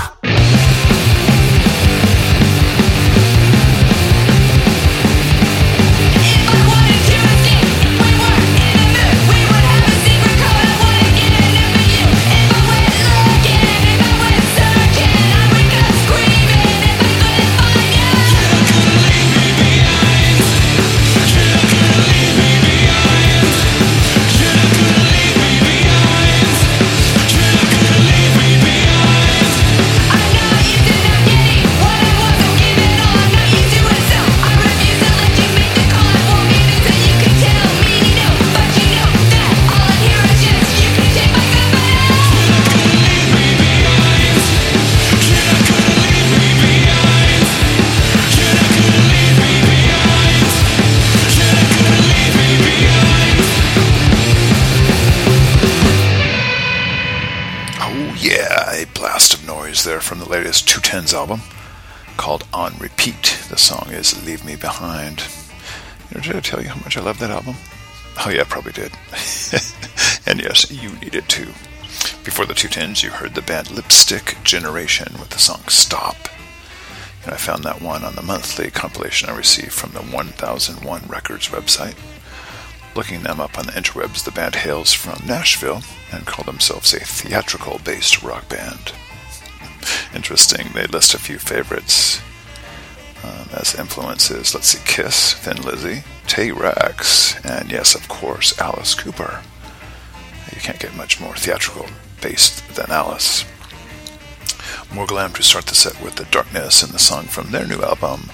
There from the latest 210s album called On Repeat. The song is Leave Me Behind. Did I tell you how much I love that album? Oh yeah, I probably did. And yes, you need it too. Before the 210s, you heard the band Lipstick Generation with the song Stop. And I found that one on the monthly compilation I received from the 1001 Records website. Looking them up on the interwebs, the band hails from Nashville and call themselves a theatrical-based rock band. Interesting, they list a few favorites as influences. Let's see, Kiss, Thin Lizzy, T-Rex, and yes, of course, Alice Cooper. You can't get much more theatrical-based than Alice. More glam to start the set with The Darkness and the song from their new album,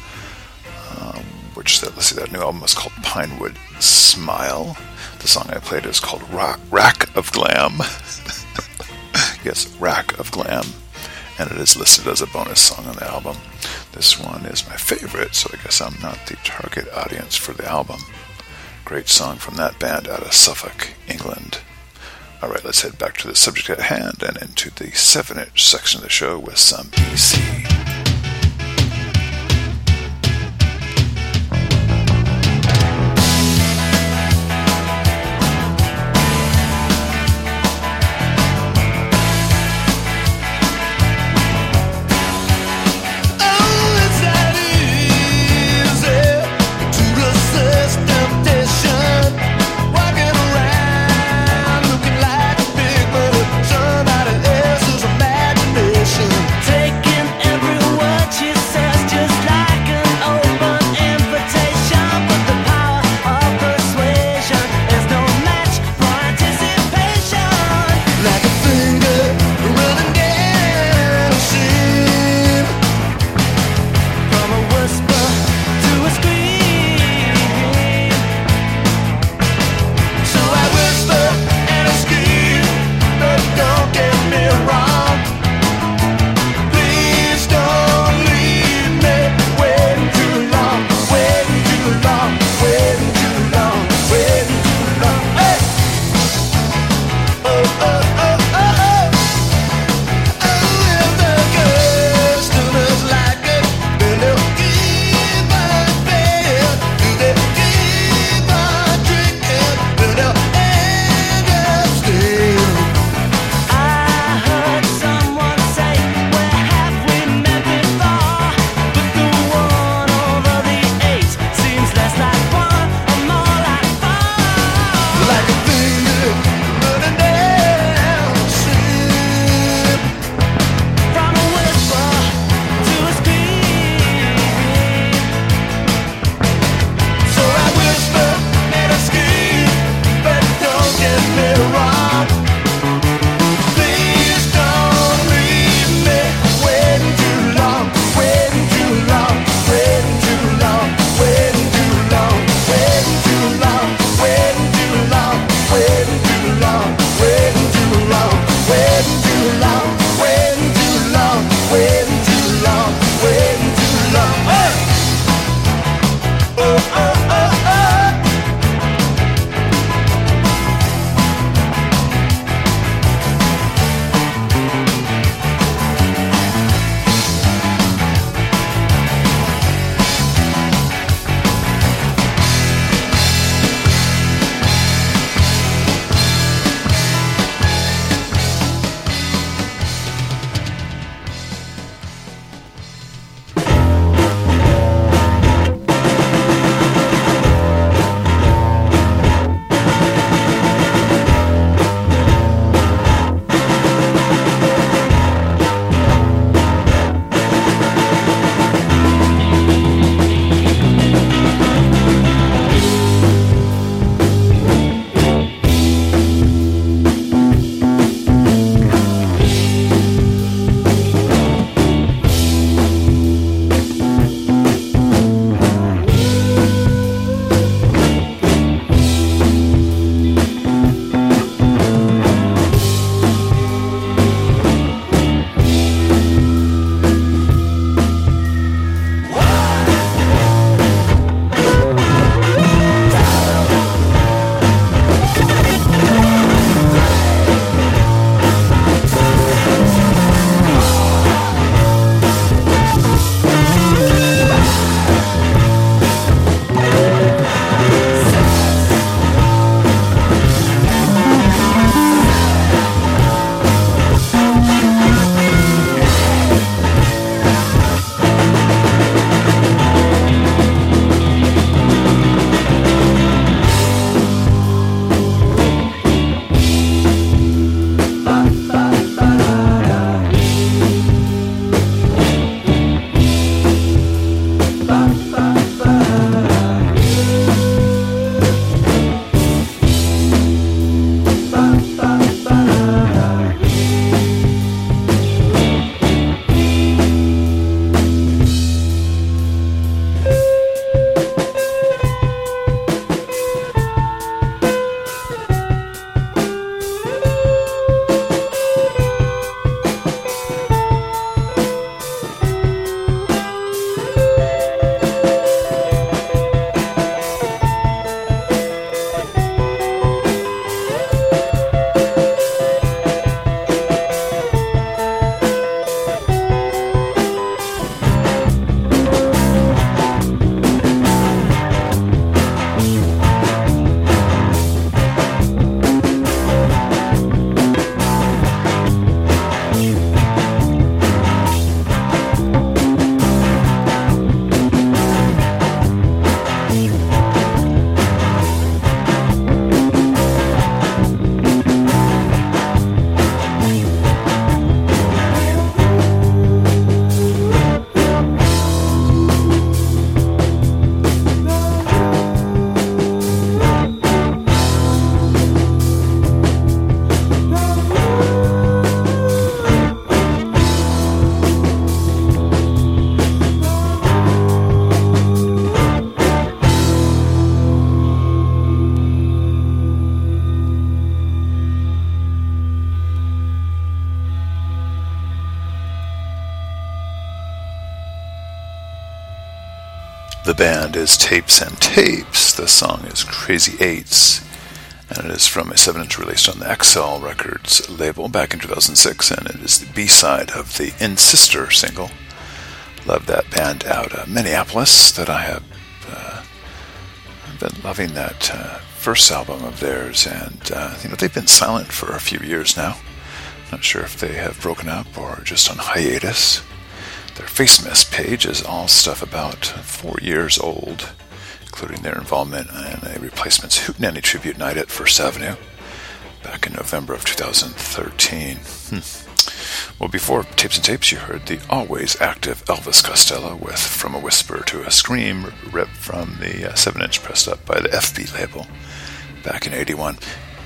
that new album is called Pinewood Smile. The song I played is called Rack of Glam. Yes, Rack of Glam. And it is listed as a bonus song on the album. This one is my favorite, so I guess I'm not the target audience for the album. Great song from that band out of Suffolk, England. Alright, let's head back to the subject at hand and into the 7-inch section of the show with some EC. Taking The band is Tapes and Tapes. The song is Crazy Eights, and it is from a 7-inch released on the XL Records label back in 2006, and it is the B-side of the In Sister single. Love that band out of Minneapolis that I have been loving that first album of theirs, and they've been silent for a few years now. Not sure if they have broken up or just on hiatus. Their FaceMess page is all stuff about 4 years old, including their involvement in a Replacements Hootenanny tribute night at First Avenue back in November of 2013. Well, before Tapes and Tapes, you heard the always active Elvis Costello with From a Whisper to a Scream, ripped from the 7-inch pressed up by the FB label back in 81.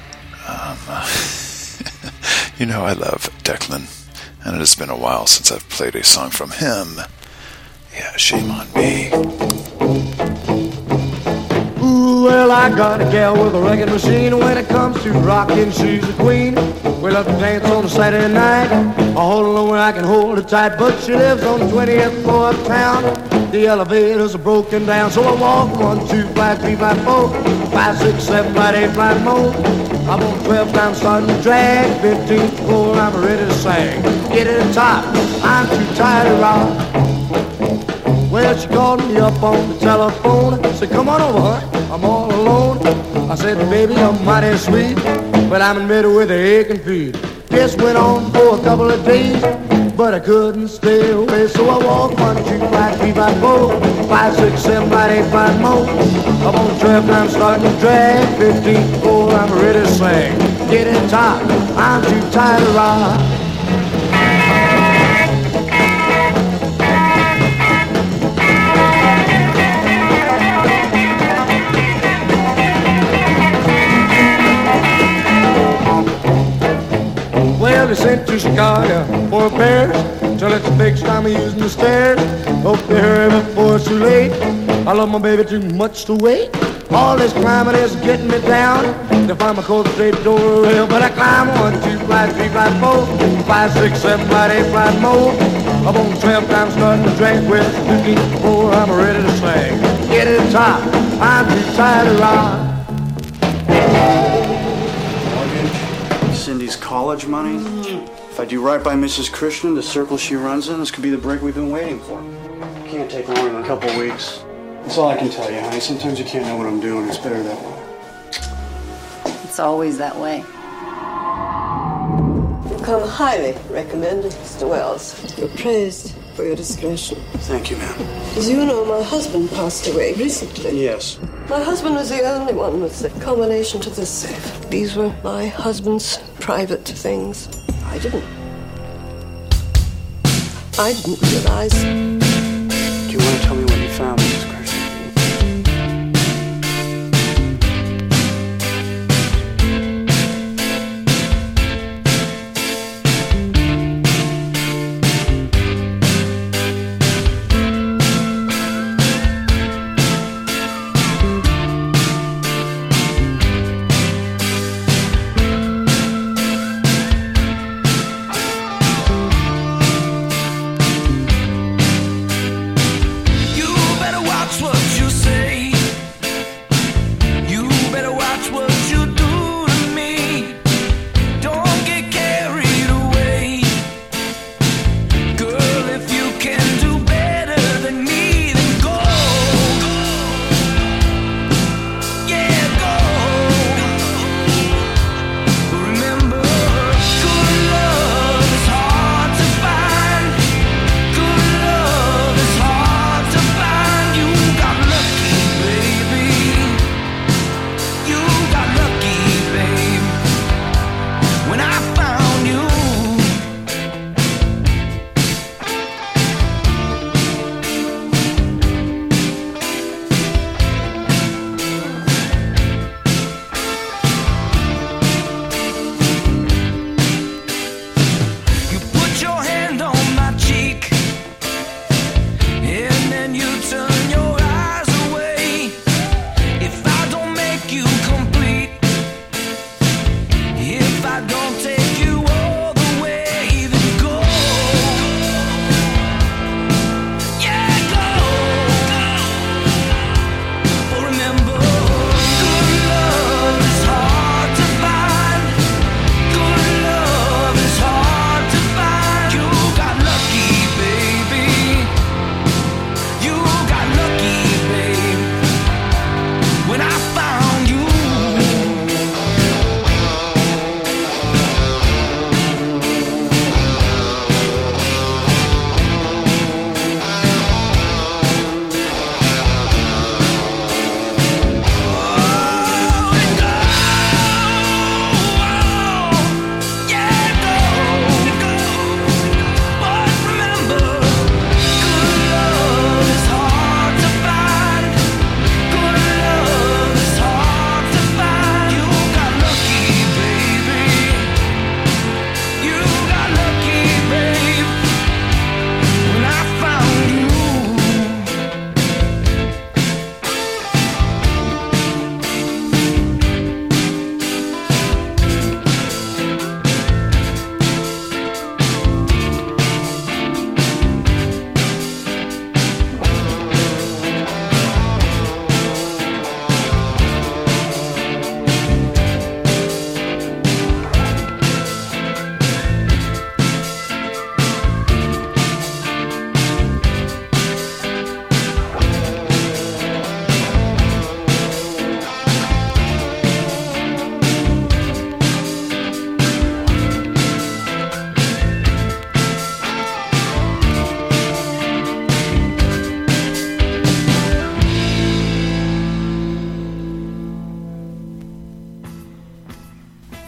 I love Declan, and it has been a while since I've played a song from him. Yeah, shame on me. Ooh, well, I got a gal with a wrecking machine. When it comes to rocking, she's a queen. We love to dance on a Saturday night. I hold alone where I can hold her tight, but she lives on the 20th floor of town. The elevators are broken down, so I walk 1, 2, 5, 3, 5, 4, 5, 6, 7, 8, 5 more. I'm on 12 now, I'm starting to drag. 15th floor, I'm ready to sing. Get to the top, I'm too tired to rock. Well, she called me up on the telephone. I said, come on over, honey, I'm all alone. I said, baby, you're mighty sweet, but I'm in the middle with a aching feet. This went on for a couple of days, but I couldn't stay away. So I walked 1, 2, 5, 3, 5, 4, 5, 6, 7, 8, 5 more. I'm on 12 now, I'm starting to drag. 15th floor, I'm ready to sing. Get in top, I'm too tired to rock. Well, they sent to Chicago for repairs till it's fixed. I'm using the stairs. Hope they hurry before it's too late. I love my baby too much to wait. All this climbing is getting me down. They find my cold straight door hill, but I climb 1, 2, 5, 3, 5, 4, 5, 6, 7, 8, 5 more. I'm on 12 now, I'm starting to drink with 15th floor. I'm ready to sing. Get to the top, I'm too tired to rock. Cindy's college money. If I do right by Mrs. Krishnan, the circle she runs in, this could be the break we've been waiting for. Can't take longer than a couple weeks. That's all I can tell you, honey. Sometimes you can't know what I'm doing. It's better that way. It's always that way. Come highly recommended, Mr. Wells. You're praised for your discretion. Thank you, ma'am. As you know, my husband passed away recently. Yes. My husband was the only one with the combination to this safe. These were my husband's private things. I didn't realize. Do you want to tell me what you found, Mrs. Krishnan?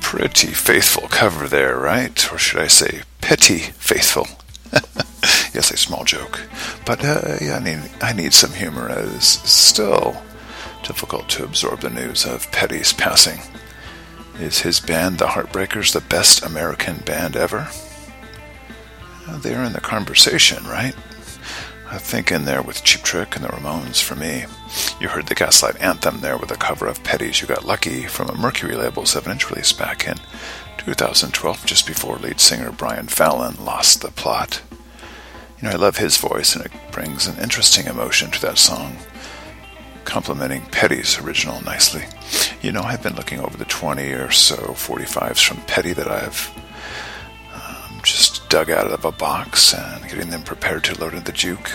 Pretty faithful cover there, right? Or should I say petty faithful? Yes, a small joke. But yeah, I need some humor. It is still difficult to absorb the news of Petty's passing. Is his band, the Heartbreakers, the best American band ever? They're in the conversation, right? I think in there with Cheap Trick and the Ramones for me. You heard the Gaslight Anthem there with a cover of Petty's You Got Lucky from a Mercury label 7-inch release back in 2012, just before lead singer Brian Fallon lost the plot. You know, I love his voice, and it brings an interesting emotion to that song, complementing Petty's original nicely. You know, I've been looking over the 20 or so 45s from Petty that I've just dug out of a box and getting them prepared to load in the juke.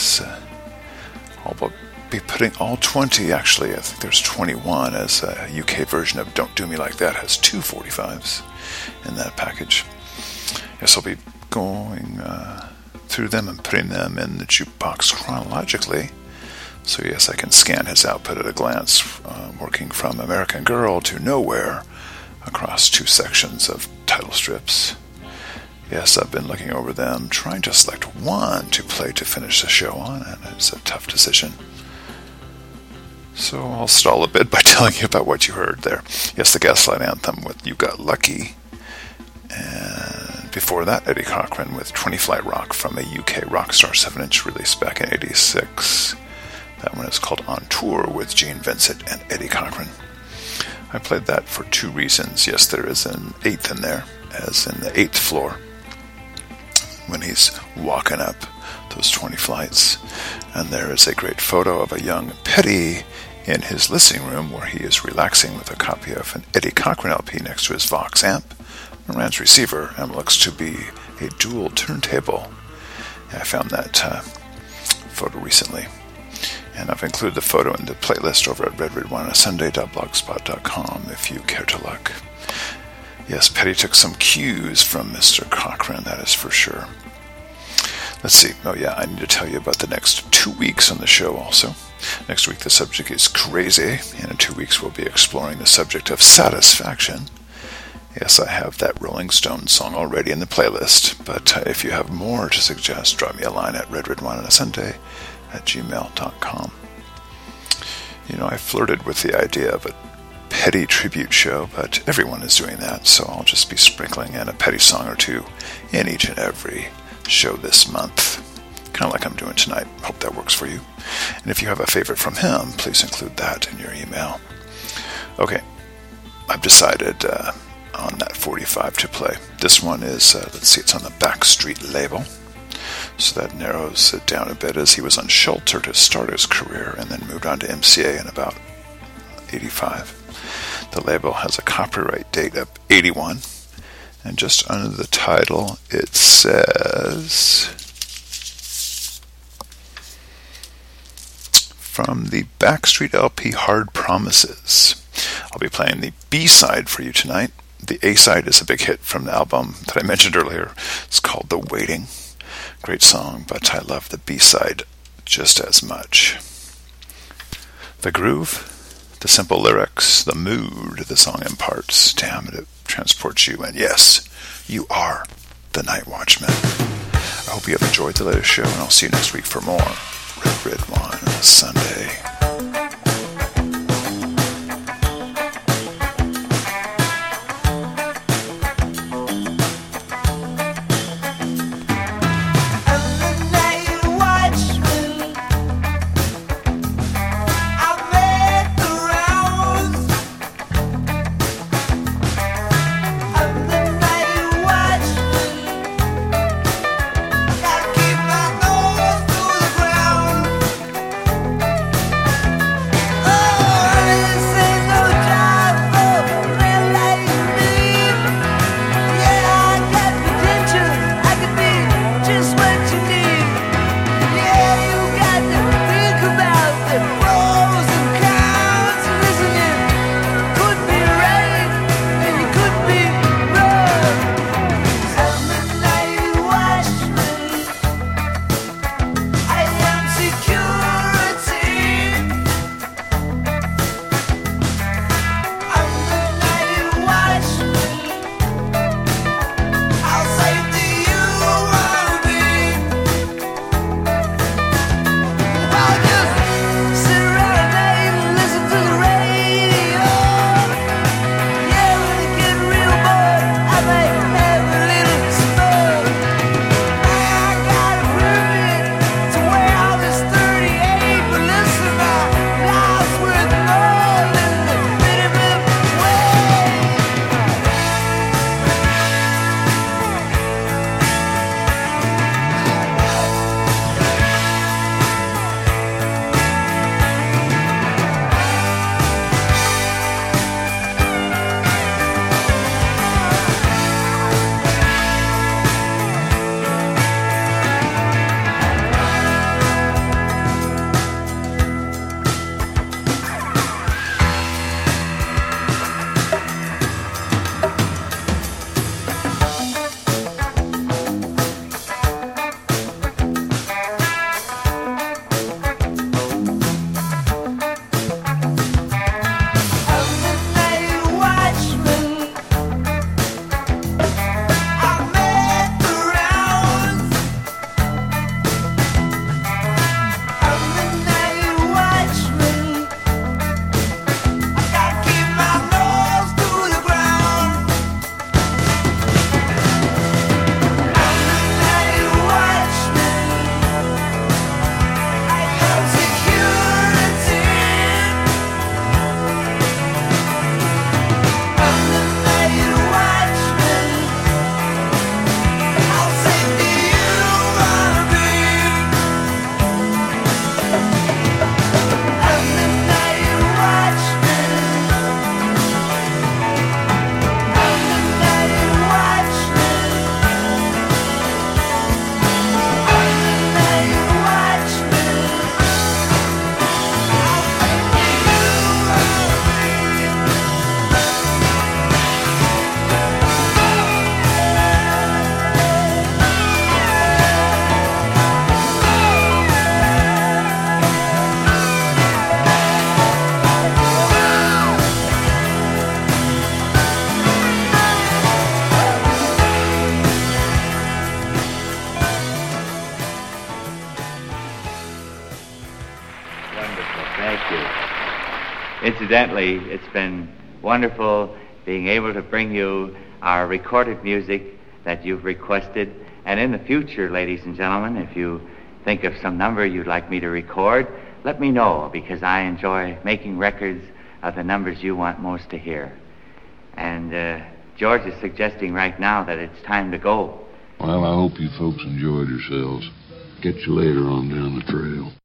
I'll be putting all 20, actually, I think there's 21, as a UK version of Don't Do Me Like That has 2 45s in that package. Yes, I'll be going through them and putting them in the jukebox chronologically. So yes, I can scan his output at a glance, working from American Girl to Nowhere across 2 sections of title strips. Yes, I've been looking over them, trying to select one to play to finish the show on, and it's a tough decision. So I'll stall a bit by telling you about what you heard there. Yes, the Gaslight Anthem with You Got Lucky. And before that, Eddie Cochran with 20 Flight Rock from a UK Rockstar 7-inch release back in 86. That one is called On Tour with Gene Vincent and Eddie Cochran. I played that for 2 reasons. Yes, there is an 8th in there, as in the 8th floor, when he's walking up those 20 flights. And there is a great photo of a young Petty in his listening room where he is relaxing with a copy of an Eddie Cochran LP next to his Vox amp, Marantz receiver, and looks to be a dual turntable. I found that photo recently. And I've included the photo in the playlist over at redredwineonasunday.blogspot.com if you care to look. Yes, Petty took some cues from Mr. Cochran, that is for sure. Let's see. Oh yeah, I need to tell you about the next 2 weeks on the show also. Next week the subject is crazy, and in 2 weeks we'll be exploring the subject of satisfaction. Yes, I have that Rolling Stones song already in the playlist, but if you have more to suggest, drop me a line at redredwineonasunday@gmail.com. You know, I flirted with the idea of a Petty tribute show, but everyone is doing that, so I'll just be sprinkling in a Petty song or 2 in each and every show this month, kind of like I'm doing tonight. Hope that works for you. And if you have a favorite from him, please include that in your email. Okay, I've decided on that 45 to play. This one is, let's see, it's on the Backstreet label, so that narrows it down a bit, as he was on Shelter to start his career and then moved on to MCA in about 85. The label has a copyright date of 81, and just under the title it says, from the Backstreet LP Hard Promises. I'll be playing the B-side for you tonight. The A-side is a big hit from the album that I mentioned earlier. It's called The Waiting. Great song, but I love the B-side just as much. The groove, the simple lyrics, the mood the song imparts. Damn it transports you, and yes, you are the Night Watchman. I hope you have enjoyed the latest show, and I'll see you next week for more Red Wine on a Sunday. Incidentally, it's been wonderful being able to bring you our recorded music that you've requested. And in the future, ladies and gentlemen, if you think of some number you'd like me to record, let me know, because I enjoy making records of the numbers you want most to hear. And George is suggesting right now that it's time to go. Well, I hope you folks enjoyed yourselves. Catch you later on down the trail.